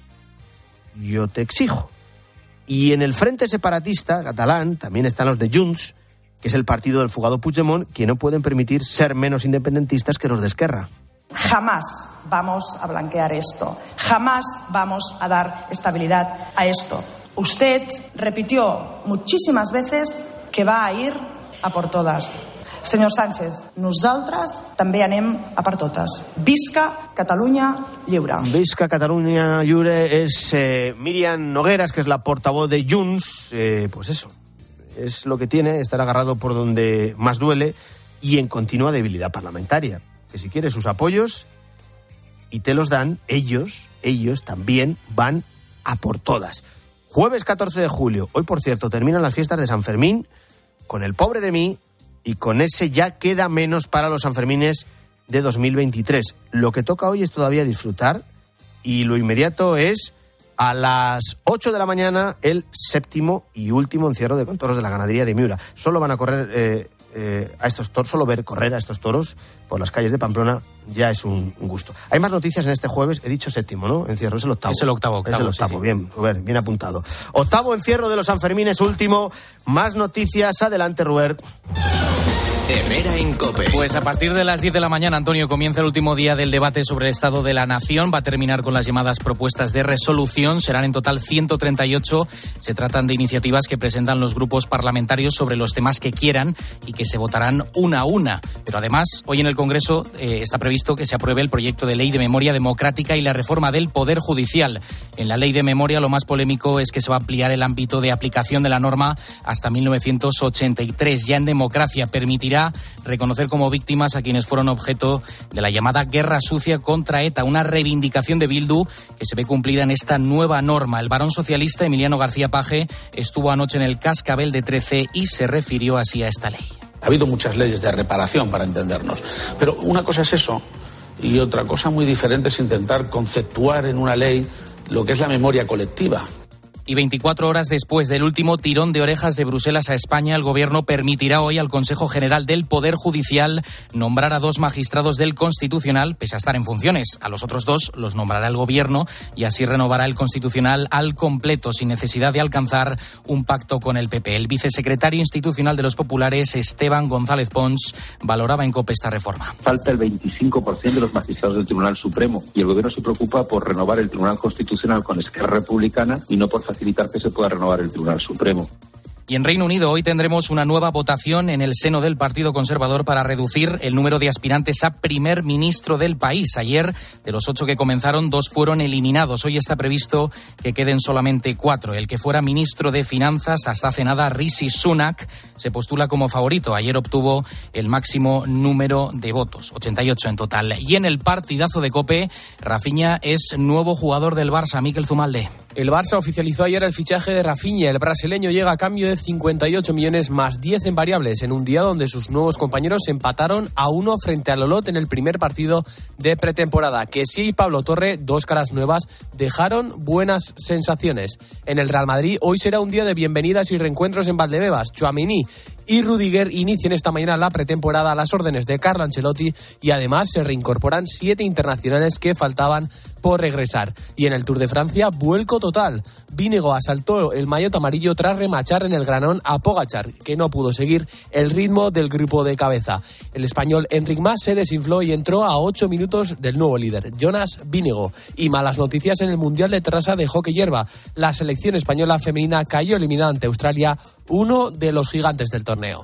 yo te exijo. Y en el frente separatista catalán también están los de Junts, que es el partido del fugado Puigdemont, que no pueden permitir ser menos independentistas que los de Esquerra. Jamás vamos a blanquear esto. Jamás vamos a dar estabilidad a esto. Usted repitió muchísimas veces que va a ir a por todas. Senyor Sánchez, nosaltres també anem a per totes. Visca Catalunya lliure. Visca Catalunya lliure es eh, Miriam Nogueras, que es la portavoz de Junts. Eh, pues eso, es lo que tiene, estar agarrado por donde más duele y en continua debilidad parlamentaria. Que si quiere sus apoyos y te los dan, ellos, ellos también van a por todas. Jueves catorce de julio, hoy por cierto terminan las fiestas de San Fermín con el pobre de mí y con ese ya queda menos para los Sanfermines de dos mil veintitrés. Lo que toca hoy es todavía disfrutar y lo inmediato es a las ocho de la mañana el séptimo y último encierro de contoros de la ganadería de Miura. Solo van a correr eh, eh, a estos toros, solo ver correr a estos toros por las calles de Pamplona ya es un, un gusto. Hay más noticias en este jueves, he dicho séptimo, ¿no? Encierro, es el octavo. Es el octavo, octavo Es el octavo, sí, sí. bien, Ruber, bien apuntado. Octavo encierro de los Sanfermines, último. Más noticias, adelante, Ruber. Herrera en COPE. Pues a partir de las diez de la mañana, Antonio, comienza el último día del debate sobre el estado de la nación. Va a terminar con las llamadas propuestas de resolución. Serán en total ciento treinta y ocho. Se tratan de iniciativas que presentan los grupos parlamentarios sobre los temas que quieran y que se votarán una a una. Pero además, hoy en el Congreso eh, está previsto que se apruebe el proyecto de ley de memoria democrática y la reforma del Poder Judicial. En la ley de memoria, lo más polémico es que se va a ampliar el ámbito de aplicación de la norma hasta mil novecientos ochenta y tres. Ya en democracia permitirá reconocer como víctimas a quienes fueron objeto de la llamada guerra sucia contra ETA, una reivindicación de Bildu que se ve cumplida en esta nueva norma. El varón socialista Emiliano García Paje estuvo anoche en el Cascabel de trece y se refirió así a esta ley. Ha habido muchas leyes de reparación, para entendernos, pero una cosa es eso y otra cosa muy diferente es intentar conceptuar en una ley lo que es la memoria colectiva. Y veinticuatro horas después del último tirón de orejas de Bruselas a España, el Gobierno permitirá hoy al Consejo General del Poder Judicial nombrar a dos magistrados del Constitucional, pese a estar en funciones. A los otros dos los nombrará el Gobierno y así renovará el Constitucional al completo, sin necesidad de alcanzar un pacto con el P P. El vicesecretario institucional de los populares, Esteban González Pons, valoraba en COPE esta reforma. Falta el veinticinco por ciento de los magistrados del Tribunal Supremo y el Gobierno se preocupa por renovar el Tribunal Constitucional con Esquerra Republicana y no por facilitar que se pueda renovar el Tribunal Supremo. Y en Reino Unido hoy tendremos una nueva votación en el seno del Partido Conservador para reducir el número de aspirantes a primer ministro del país. Ayer, de los ocho que comenzaron, dos fueron eliminados. Hoy está previsto que queden solamente cuatro. El que fuera ministro de Finanzas hasta hace nada, Rishi Sunak, se postula como favorito. Ayer obtuvo el máximo número de votos, ochenta y ocho en total. Y en el partidazo de COPE, Rafinha es nuevo jugador del Barça. Mikel Zumalde. El Barça oficializó ayer el fichaje de Rafinha. El brasileño llega a cambio de cincuenta y ocho millones más diez en variables en un día donde sus nuevos compañeros empataron a uno frente al Olot en el primer partido de pretemporada. Kessie y Pablo Torre, dos caras nuevas, dejaron buenas sensaciones. En el Real Madrid hoy será un día de bienvenidas y reencuentros en Valdebebas. Tchouaméni y Rudiger inician esta mañana la pretemporada a las órdenes de Carlo Ancelotti y además se reincorporan siete internacionales que faltaban por regresar. Y en el Tour de Francia, vuelco total. Vínego asaltó el maillot amarillo tras remachar en el granón a Pogačar, que no pudo seguir el ritmo del grupo de cabeza. El español Enric Mas se desinfló y entró a ocho minutos del nuevo líder, Jonas Vínego. Y malas noticias en el Mundial de Terrassa de Hockey Hierba. La selección española femenina cayó eliminada ante Australia, uno de los gigantes del torneo.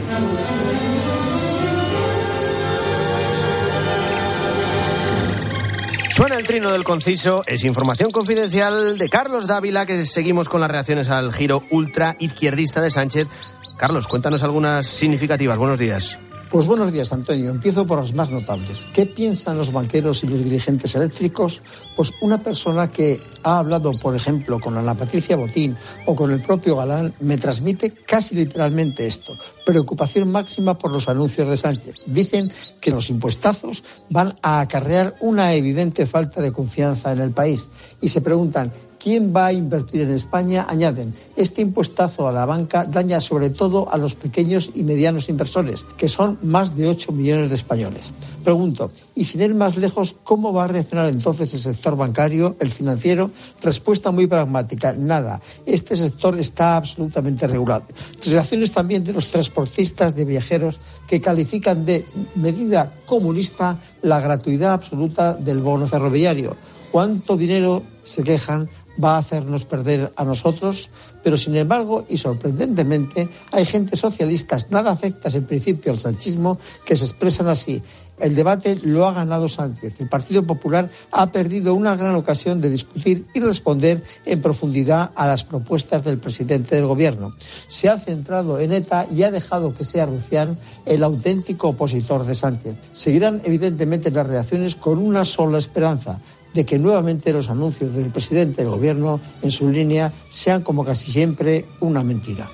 Suena el trino del conciso, es información confidencial de Carlos Dávila, que seguimos con las reacciones al giro ultra izquierdista de Sánchez. Carlos, cuéntanos algunas significativas. Buenos días. Pues buenos días, Antonio. Empiezo por los más notables. ¿Qué piensan los banqueros y los dirigentes eléctricos? Pues una persona que ha hablado, por ejemplo, con Ana Patricia Botín o con el propio Galán, me transmite casi literalmente esto. Preocupación máxima por los anuncios de Sánchez. Dicen que los impuestazos van a acarrear una evidente falta de confianza en el país. Y se preguntan, ¿quién va a invertir en España? Añaden, este impuestazo a la banca daña sobre todo a los pequeños y medianos inversores, que son más de ocho millones de españoles. Pregunto, y sin ir más lejos, ¿cómo va a reaccionar entonces el sector bancario, el financiero? Respuesta muy pragmática, nada. Este sector está absolutamente regulado. Reacciones también de los transportistas de viajeros que califican de medida comunista la gratuidad absoluta del bono ferroviario. ¿Cuánto dinero, se quejan, va a hacernos perder a nosotros? Pero sin embargo, y sorprendentemente, hay gente socialistas nada afectas en principio al sanchismo que se expresan así. El debate lo ha ganado Sánchez. El Partido Popular ha perdido una gran ocasión de discutir y responder en profundidad a las propuestas del presidente del Gobierno. Se ha centrado en ETA y ha dejado que sea Rufián el auténtico opositor de Sánchez. Seguirán evidentemente las reacciones con una sola esperanza, de que nuevamente los anuncios del presidente del Gobierno en su línea sean, como casi siempre, una mentira.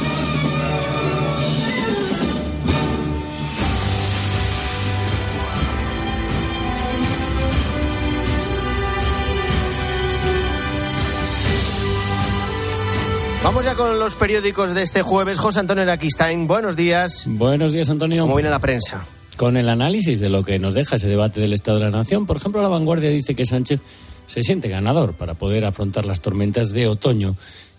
Vamos ya con los periódicos de este jueves. José Antonio Araquistain, buenos días. Buenos días, Antonio. ¿Cómo viene la prensa? Con el análisis de lo que nos deja ese debate del Estado de la Nación. Por ejemplo, La Vanguardia dice que Sánchez se siente ganador para poder afrontar las tormentas de otoño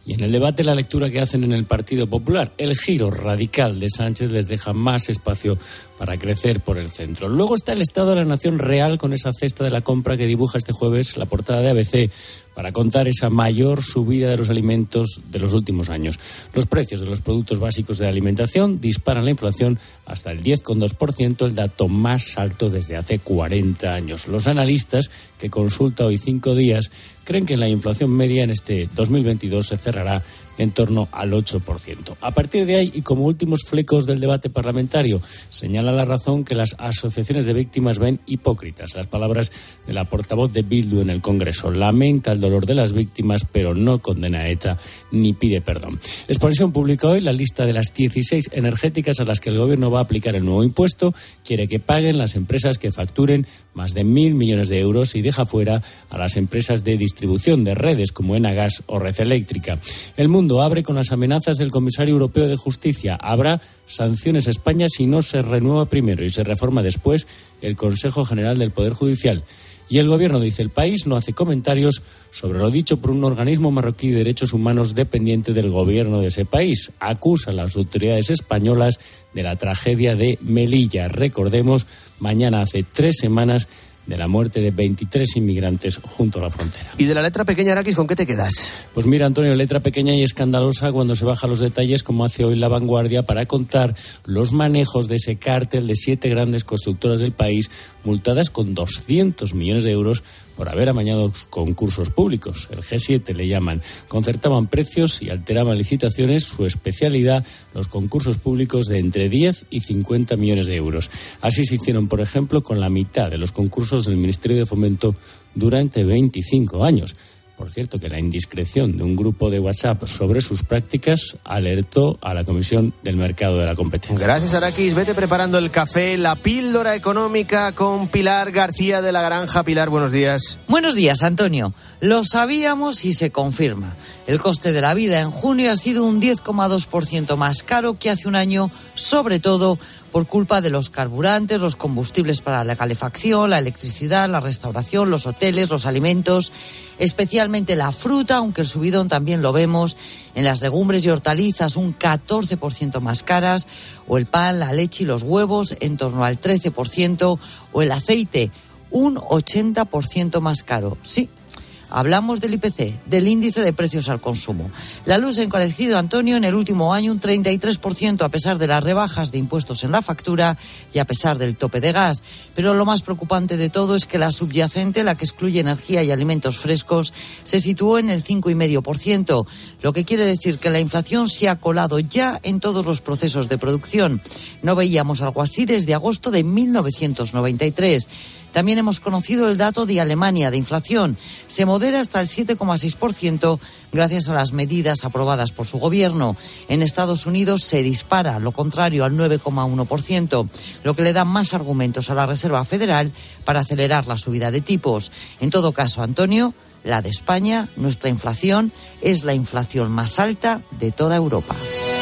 Y en el debate la lectura que hacen en el Partido Popular, el giro radical de Sánchez les deja más espacio para crecer por el centro. Luego está el estado de la nación real con esa cesta de la compra que dibuja este jueves la portada de A B C para contar esa mayor subida de los alimentos de los últimos años. Los precios de los productos básicos de la alimentación disparan la inflación hasta el diez coma dos por ciento, el dato más alto desde hace cuarenta años. Los analistas, que consulta hoy Cinco Días, creen que la inflación media en este dos mil veintidós se cerrará en torno al ocho por ciento. A partir de ahí, y como últimos flecos del debate parlamentario, señala La Razón que las asociaciones de víctimas ven hipócritas las palabras de la portavoz de Bildu en el Congreso. Lamenta el dolor de las víctimas, pero no condena a ETA ni pide perdón. Expansión publica hoy la lista de las dieciséis energéticas a las que el gobierno va a aplicar el nuevo impuesto. Quiere que paguen las empresas que facturen más de mil millones de euros y deja fuera a las empresas de distribución de redes como Enagas o Red Eléctrica. El Mundo abre con las amenazas del comisario europeo de Justicia. Habrá sanciones a España si no se renueva primero y se reforma después el Consejo General del Poder Judicial. Y el gobierno, dice El País, no hace comentarios sobre lo dicho por un organismo marroquí de derechos humanos dependiente del gobierno de ese país. Acusa a las autoridades españolas de la tragedia de Melilla. Recordemos, mañana hace tres semanas de la muerte de veintitrés inmigrantes junto a la frontera. ¿Y de la letra pequeña, Arakis, con qué te quedas? Pues mira, Antonio, letra pequeña y escandalosa cuando se baja los detalles, como hace hoy La Vanguardia, para contar los manejos de ese cártel de siete grandes constructoras del país, multadas con doscientos millones de euros por haber amañado concursos públicos. El G siete le llaman. Concertaban precios y alteraban licitaciones, su especialidad, los concursos públicos de entre diez y cincuenta millones de euros. Así se hicieron, por ejemplo, con la mitad de los concursos del Ministerio de Fomento durante veinticinco años. Por cierto, que la indiscreción de un grupo de WhatsApp sobre sus prácticas alertó a la Comisión del Mercado de la Competencia. Gracias, Arakis. Vete preparando el café, la píldora económica con Pilar García de la Granja. Pilar, buenos días. Buenos días, Antonio. Lo sabíamos y se confirma. El coste de la vida en junio ha sido un diez coma dos por ciento más caro que hace un año, sobre todo por culpa de los carburantes, los combustibles para la calefacción, la electricidad, la restauración, los hoteles, los alimentos, especialmente la fruta, aunque el subidón también lo vemos en las legumbres y hortalizas, un catorce por ciento más caras, o el pan, la leche y los huevos en torno al trece por ciento, o el aceite, un ochenta por ciento más caro. Sí. Hablamos del I P C, del índice de precios al consumo. La luz ha encarecido, Antonio, en el último año un treinta y tres por ciento a pesar de las rebajas de impuestos en la factura y a pesar del tope de gas. Pero lo más preocupante de todo es que la subyacente, la que excluye energía y alimentos frescos, se situó en el cinco coma cinco por ciento, lo que quiere decir que la inflación se ha colado ya en todos los procesos de producción. No veíamos algo así desde agosto de mil novecientos noventa y tres. También hemos conocido el dato de Alemania de inflación. Se modera hasta el siete coma seis por ciento gracias a las medidas aprobadas por su gobierno. En Estados Unidos se dispara, lo contrario, al nueve coma uno por ciento, lo que le da más argumentos a la Reserva Federal para acelerar la subida de tipos. En todo caso, Antonio, la de España, nuestra inflación, es la inflación más alta de toda Europa.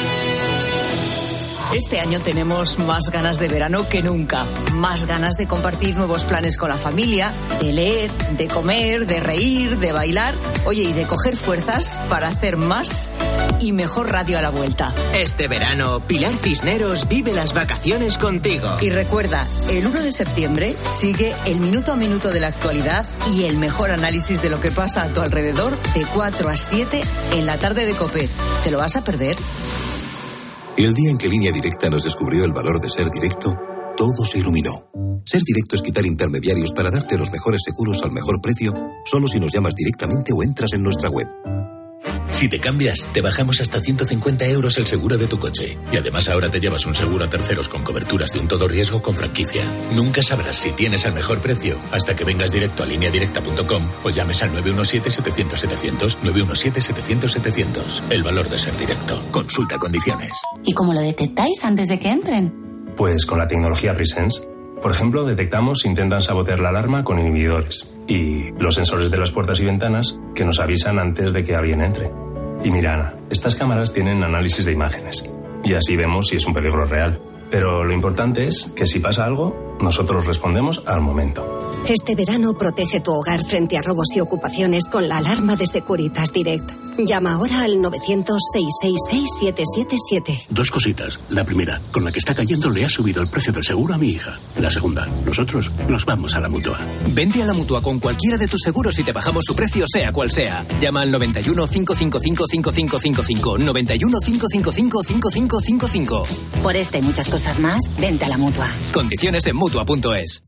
Este año tenemos más ganas de verano que nunca. Más ganas de compartir nuevos planes con la familia, de leer, de comer, de reír, de bailar. Oye, y de coger fuerzas para hacer más y mejor radio a la vuelta. Este verano, Pilar Cisneros vive las vacaciones contigo. Y recuerda, el uno de septiembre sigue el minuto a minuto de la actualidad y el mejor análisis de lo que pasa a tu alrededor de cuatro a siete en la tarde de COPE. ¿Te lo vas a perder? El día en que Línea Directa nos descubrió el valor de ser directo, todo se iluminó. Ser directo es quitar intermediarios para darte los mejores seguros al mejor precio, solo si nos llamas directamente o entras en nuestra web. Si te cambias, te bajamos hasta ciento cincuenta euros el seguro de tu coche. Y además ahora te llevas un seguro a terceros con coberturas de un todo riesgo con franquicia. Nunca sabrás si tienes el mejor precio hasta que vengas directo a línea directa punto com o llames al nueve uno siete, setecientos, setecientos, nueve uno siete, setecientos, setecientos. El valor de ser directo. Consulta condiciones. ¿Y cómo lo detectáis antes de que entren? Pues con la tecnología Presence. Por ejemplo, detectamos si intentan sabotear la alarma con inhibidores y los sensores de las puertas y ventanas que nos avisan antes de que alguien entre. Y mira, Ana, estas cámaras tienen análisis de imágenes y así vemos si es un peligro real. Pero lo importante es que si pasa algo, nosotros respondemos al momento. Este verano protege tu hogar frente a robos y ocupaciones con la alarma de Securitas Direct. Llama ahora al novecientos, seiscientos sesenta y seis, siete siete siete. Dos cositas. La primera, con la que está cayendo le ha subido el precio del seguro a mi hija. La segunda, nosotros nos vamos a la Mutua. Vente a la Mutua con cualquiera de tus seguros y te bajamos su precio sea cual sea. Llama al noventa y uno, cinco cinco cinco, cinco cinco cinco cinco, noventa y uno, cinco cinco cinco, cinco cinco cinco cinco. Por esta y muchas cosas más, vente a la Mutua. Condiciones en Mutua punto es.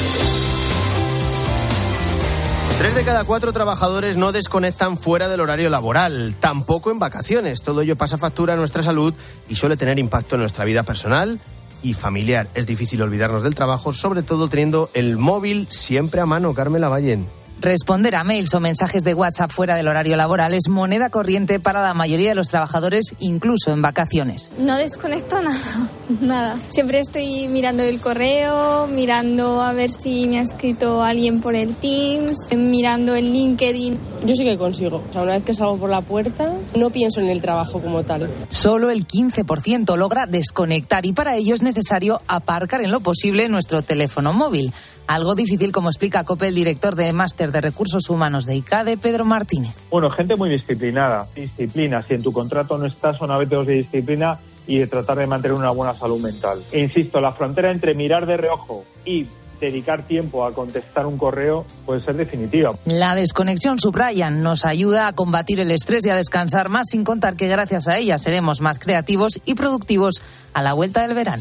Tres de cada cuatro trabajadores no desconectan fuera del horario laboral, tampoco en vacaciones. Todo ello pasa factura a nuestra salud y suele tener impacto en nuestra vida personal y familiar. Es difícil olvidarnos del trabajo, sobre todo teniendo el móvil siempre a mano. Carmela Ballén. Responder a mails o mensajes de WhatsApp fuera del horario laboral es moneda corriente para la mayoría de los trabajadores, incluso en vacaciones. No desconecto nada, nada. Siempre estoy mirando el correo, mirando a ver si me ha escrito alguien por el Teams, mirando el LinkedIn. Yo sí que consigo. O sea, una vez que salgo por la puerta, no pienso en el trabajo como tal. Solo el quince por ciento logra desconectar y para ello es necesario aparcar en lo posible nuestro teléfono móvil. Algo difícil, como explica COPE el director de Máster de Recursos Humanos de ICADE, Pedro Martínez. Bueno, gente muy disciplinada. Disciplina. Si en tu contrato no está, son hábitos de disciplina y de tratar de mantener una buena salud mental. E insisto, la frontera entre mirar de reojo y dedicar tiempo a contestar un correo puede ser definitiva. La desconexión, subrayan, nos ayuda a combatir el estrés y a descansar más, sin contar que gracias a ella seremos más creativos y productivos a la vuelta del verano.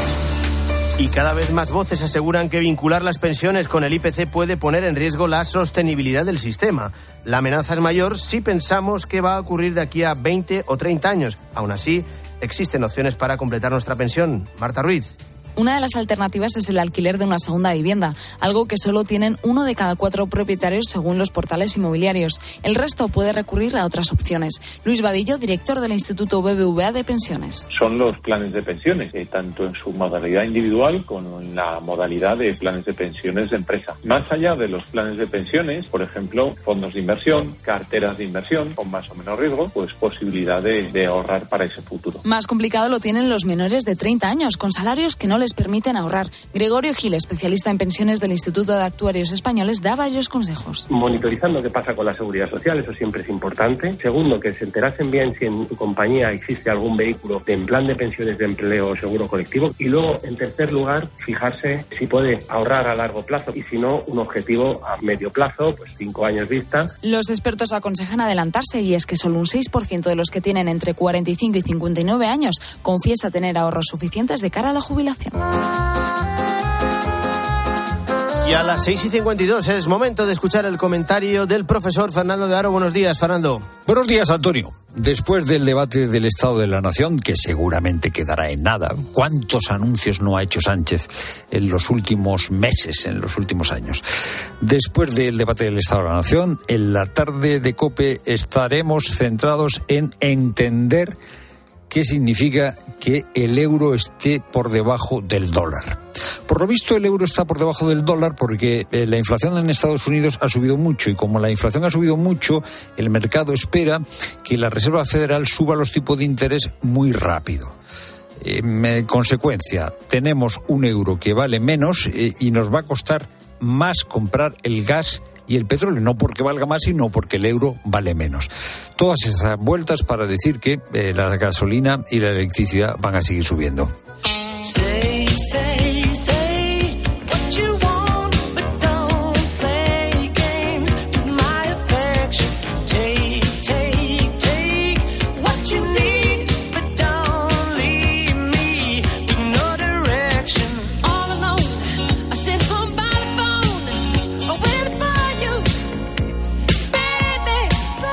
Y cada vez más voces aseguran que vincular las pensiones con el I P C puede poner en riesgo la sostenibilidad del sistema. La amenaza es mayor si pensamos que va a ocurrir de aquí a veinte o treinta años. Aún así, existen opciones para completar nuestra pensión. Marta Ruiz. Una de las alternativas es el alquiler de una segunda vivienda, algo que solo tienen uno de cada cuatro propietarios según los portales inmobiliarios. El resto puede recurrir a otras opciones. Luis Vadillo, director del Instituto B B V A de Pensiones. Son los planes de pensiones, eh, tanto en su modalidad individual como en la modalidad de planes de pensiones de empresa. Más allá de los planes de pensiones, por ejemplo, fondos de inversión, carteras de inversión con más o menos riesgo, pues posibilidad de, de ahorrar para ese futuro. Más complicado lo tienen los menores de treinta años, con salarios que no les permiten ahorrar. Gregorio Gil, especialista en pensiones del Instituto de Actuarios Españoles, da varios consejos. Monitorizando qué pasa con la seguridad social, eso siempre es importante. Segundo, que se enterasen bien si en tu compañía existe algún vehículo en plan de pensiones de empleo o seguro colectivo. Y luego, en tercer lugar, fijarse si puede ahorrar a largo plazo y si no, un objetivo a medio plazo, pues cinco años vista. Los expertos aconsejan adelantarse y es que solo un seis por ciento de los que tienen entre cuarenta y cinco y cincuenta y nueve años confiesa tener ahorros suficientes de cara a la jubilación. Y a las seis y cincuenta y dos es momento de escuchar el comentario del profesor Fernando de Aro. Buenos días, Fernando. Buenos días, Antonio. Después del debate del Estado de la Nación, que seguramente quedará en nada, ¿cuántos anuncios no ha hecho Sánchez en los últimos meses, en los últimos años? Después del debate del Estado de la Nación, en la tarde de COPE estaremos centrados en entender qué significa que el euro esté por debajo del dólar. Por lo visto, el euro está por debajo del dólar porque eh, la inflación en Estados Unidos ha subido mucho y como la inflación ha subido mucho, el mercado espera que la Reserva Federal suba los tipos de interés muy rápido. En consecuencia, tenemos un euro que vale menos eh, y nos va a costar más comprar el gas y el petróleo, no porque valga más, sino porque el euro vale menos. Todas esas vueltas para decir que eh, la gasolina y la electricidad van a seguir subiendo. Say, say, say what you want, but don't play games with my affection. Take, take, take what you need, but don't leave me with no direction. All alone, I sit home by the phone, waiting for you, baby,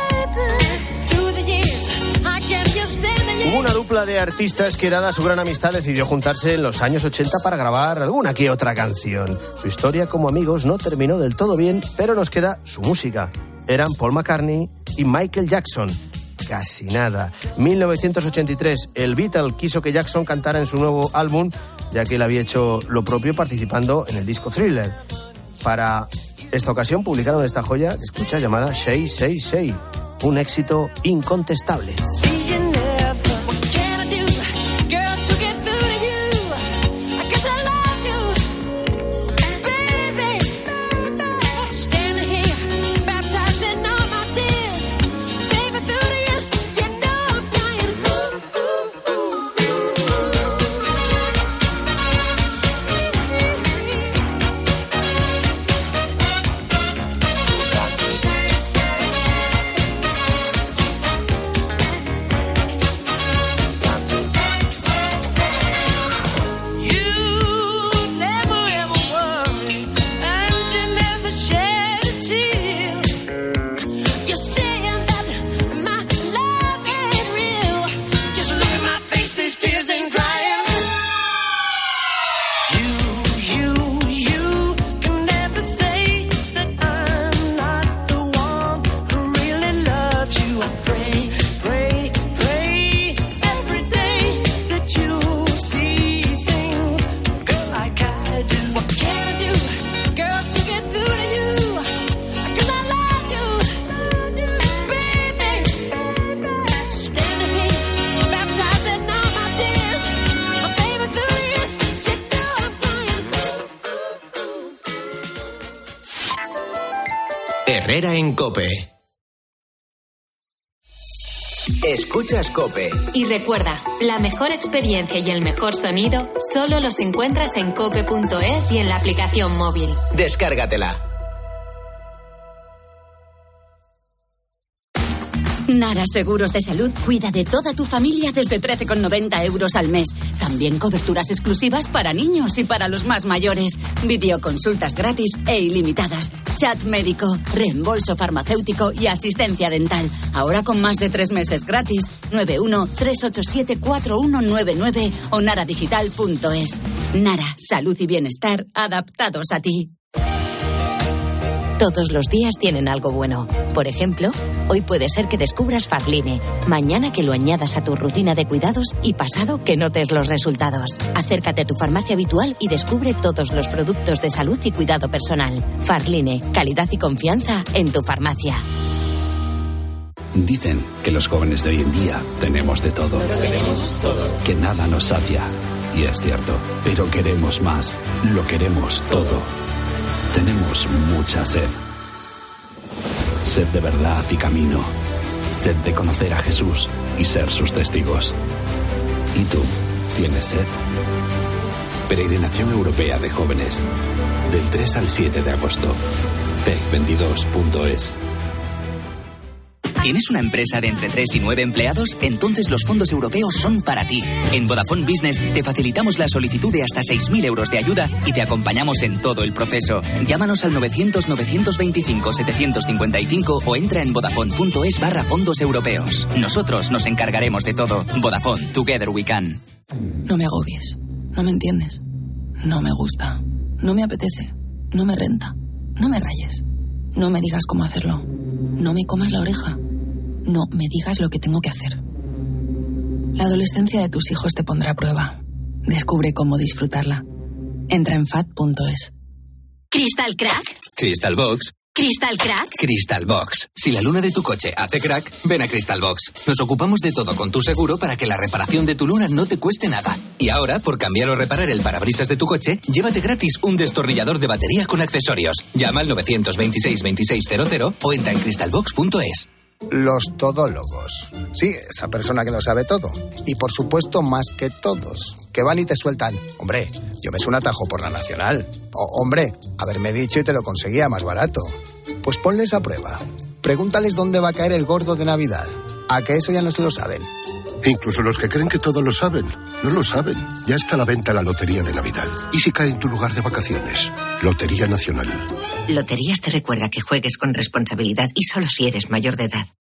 baby. Through the years, I can't just stand the Hubo una dupla de artistas que, dada su gran amistad, decidió juntarse en los años ochenta para grabar alguna que otra canción. Su historia como amigos no terminó del todo bien, pero nos queda su música. Eran Paul McCartney y Michael Jackson. Casi nada. mil novecientos ochenta y tres, el Beatle quiso que Jackson cantara en su nuevo álbum, ya que él había hecho lo propio participando en el disco Thriller. Para esta ocasión publicaron esta joya de escucha llamada Say, Say, Say, un éxito incontestable. Standing here, baptized in all my tears, baby, through Herrera en COPE. Escuchas COPE. Y recuerda, la mejor experiencia y el mejor sonido solo los encuentras en cope punto es y en la aplicación móvil. Descárgatela. Nara Seguros de Salud cuida de toda tu familia desde trece con noventa euros al mes. También coberturas exclusivas para niños y para los más mayores. Videoconsultas gratis e ilimitadas. Chat médico, reembolso farmacéutico y asistencia dental. Ahora con más de tres meses gratis. nueve uno tres ocho siete cuatro uno nueve nueve o naradigital punto es. Nara, salud y bienestar adaptados a ti. Todos los días tienen algo bueno. Por ejemplo, hoy puede ser que descubras Farline, mañana que lo añadas a tu rutina de cuidados y pasado que notes los resultados. Acércate a tu farmacia habitual y descubre todos los productos de salud y cuidado personal. Farline, calidad y confianza en tu farmacia. Dicen que los jóvenes de hoy en día tenemos de todo. Pero tenemos todo. Que nada nos sacia. Y es cierto, pero queremos más. Lo queremos todo. Tenemos mucha sed. Sed de verdad y camino. Sed de conocer a Jesús y ser sus testigos. ¿Y tú? ¿Tienes sed? Peregrinación Europea de Jóvenes. Del tres al siete de agosto. P E C veintidós punto es. ¿Tienes una empresa de entre tres y nueve empleados? Entonces los fondos europeos son para ti. En Vodafone Business te facilitamos la solicitud de hasta seis mil euros de ayuda y te acompañamos en todo el proceso. Llámanos al novecientos novecientos veinticinco setecientos cincuenta y cinco o entra en vodafone punto es barra fondos europeos. Nosotros nos encargaremos de todo. Vodafone, together we can. No me agobies. No me entiendes. No me gusta. No me apetece. No me renta. No me rayes. No me digas cómo hacerlo. No me comas la oreja. No me digas lo que tengo que hacer. La adolescencia de tus hijos te pondrá a prueba. Descubre cómo disfrutarla. Entra en fat punto es. ¿Crystal Crack? Crystal Box. ¿Crystal Crack? Crystal Box. Si la luna de tu coche hace crack, ven a Crystal Box. Nos ocupamos de todo con tu seguro para que la reparación de tu luna no te cueste nada. Y ahora, por cambiar o reparar el parabrisas de tu coche, llévate gratis un destornillador de batería con accesorios. Llama al novecientos veintiséis veintiséis cero cero o entra en crystal box punto es. Los todólogos. Sí, esa persona que lo sabe todo. Y por supuesto, más que todos. Que van y te sueltan. Hombre, yo me sé un atajo por la Nacional. O, hombre, haberme dicho y te lo conseguía más barato. Pues ponles a prueba. Pregúntales dónde va a caer el gordo de Navidad. ¿A que eso ya no se lo saben? Incluso los que creen que todo lo saben, no lo saben. Ya está a la venta la Lotería de Navidad. ¿Y si cae en tu lugar de vacaciones? Lotería Nacional. Loterías te recuerda que juegues con responsabilidad y solo si eres mayor de edad.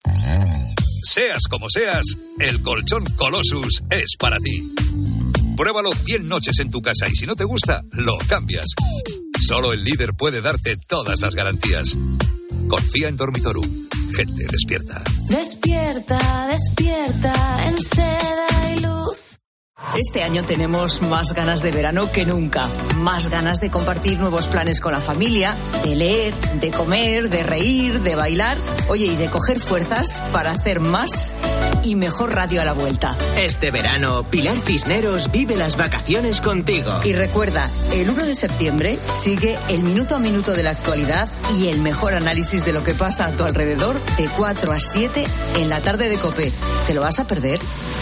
Seas como seas, el colchón Colossus es para ti. Pruébalo cien noches en tu casa y si no te gusta, lo cambias. Solo el líder puede darte todas las garantías. Confía en Dormitorum. Gente despierta. Despierta, despierta, en seda y luz. Este año tenemos más ganas de verano que nunca. Más ganas de compartir nuevos planes con la familia, de leer, de comer, de reír, de bailar. Oye, y de coger fuerzas para hacer más y mejor radio a la vuelta. Este verano, Pilar Cisneros vive las vacaciones contigo. Y recuerda, el uno de septiembre sigue el minuto a minuto de la actualidad y el mejor análisis de lo que pasa a tu alrededor de cuatro a siete en la tarde de COPE. ¿Te lo vas a perder?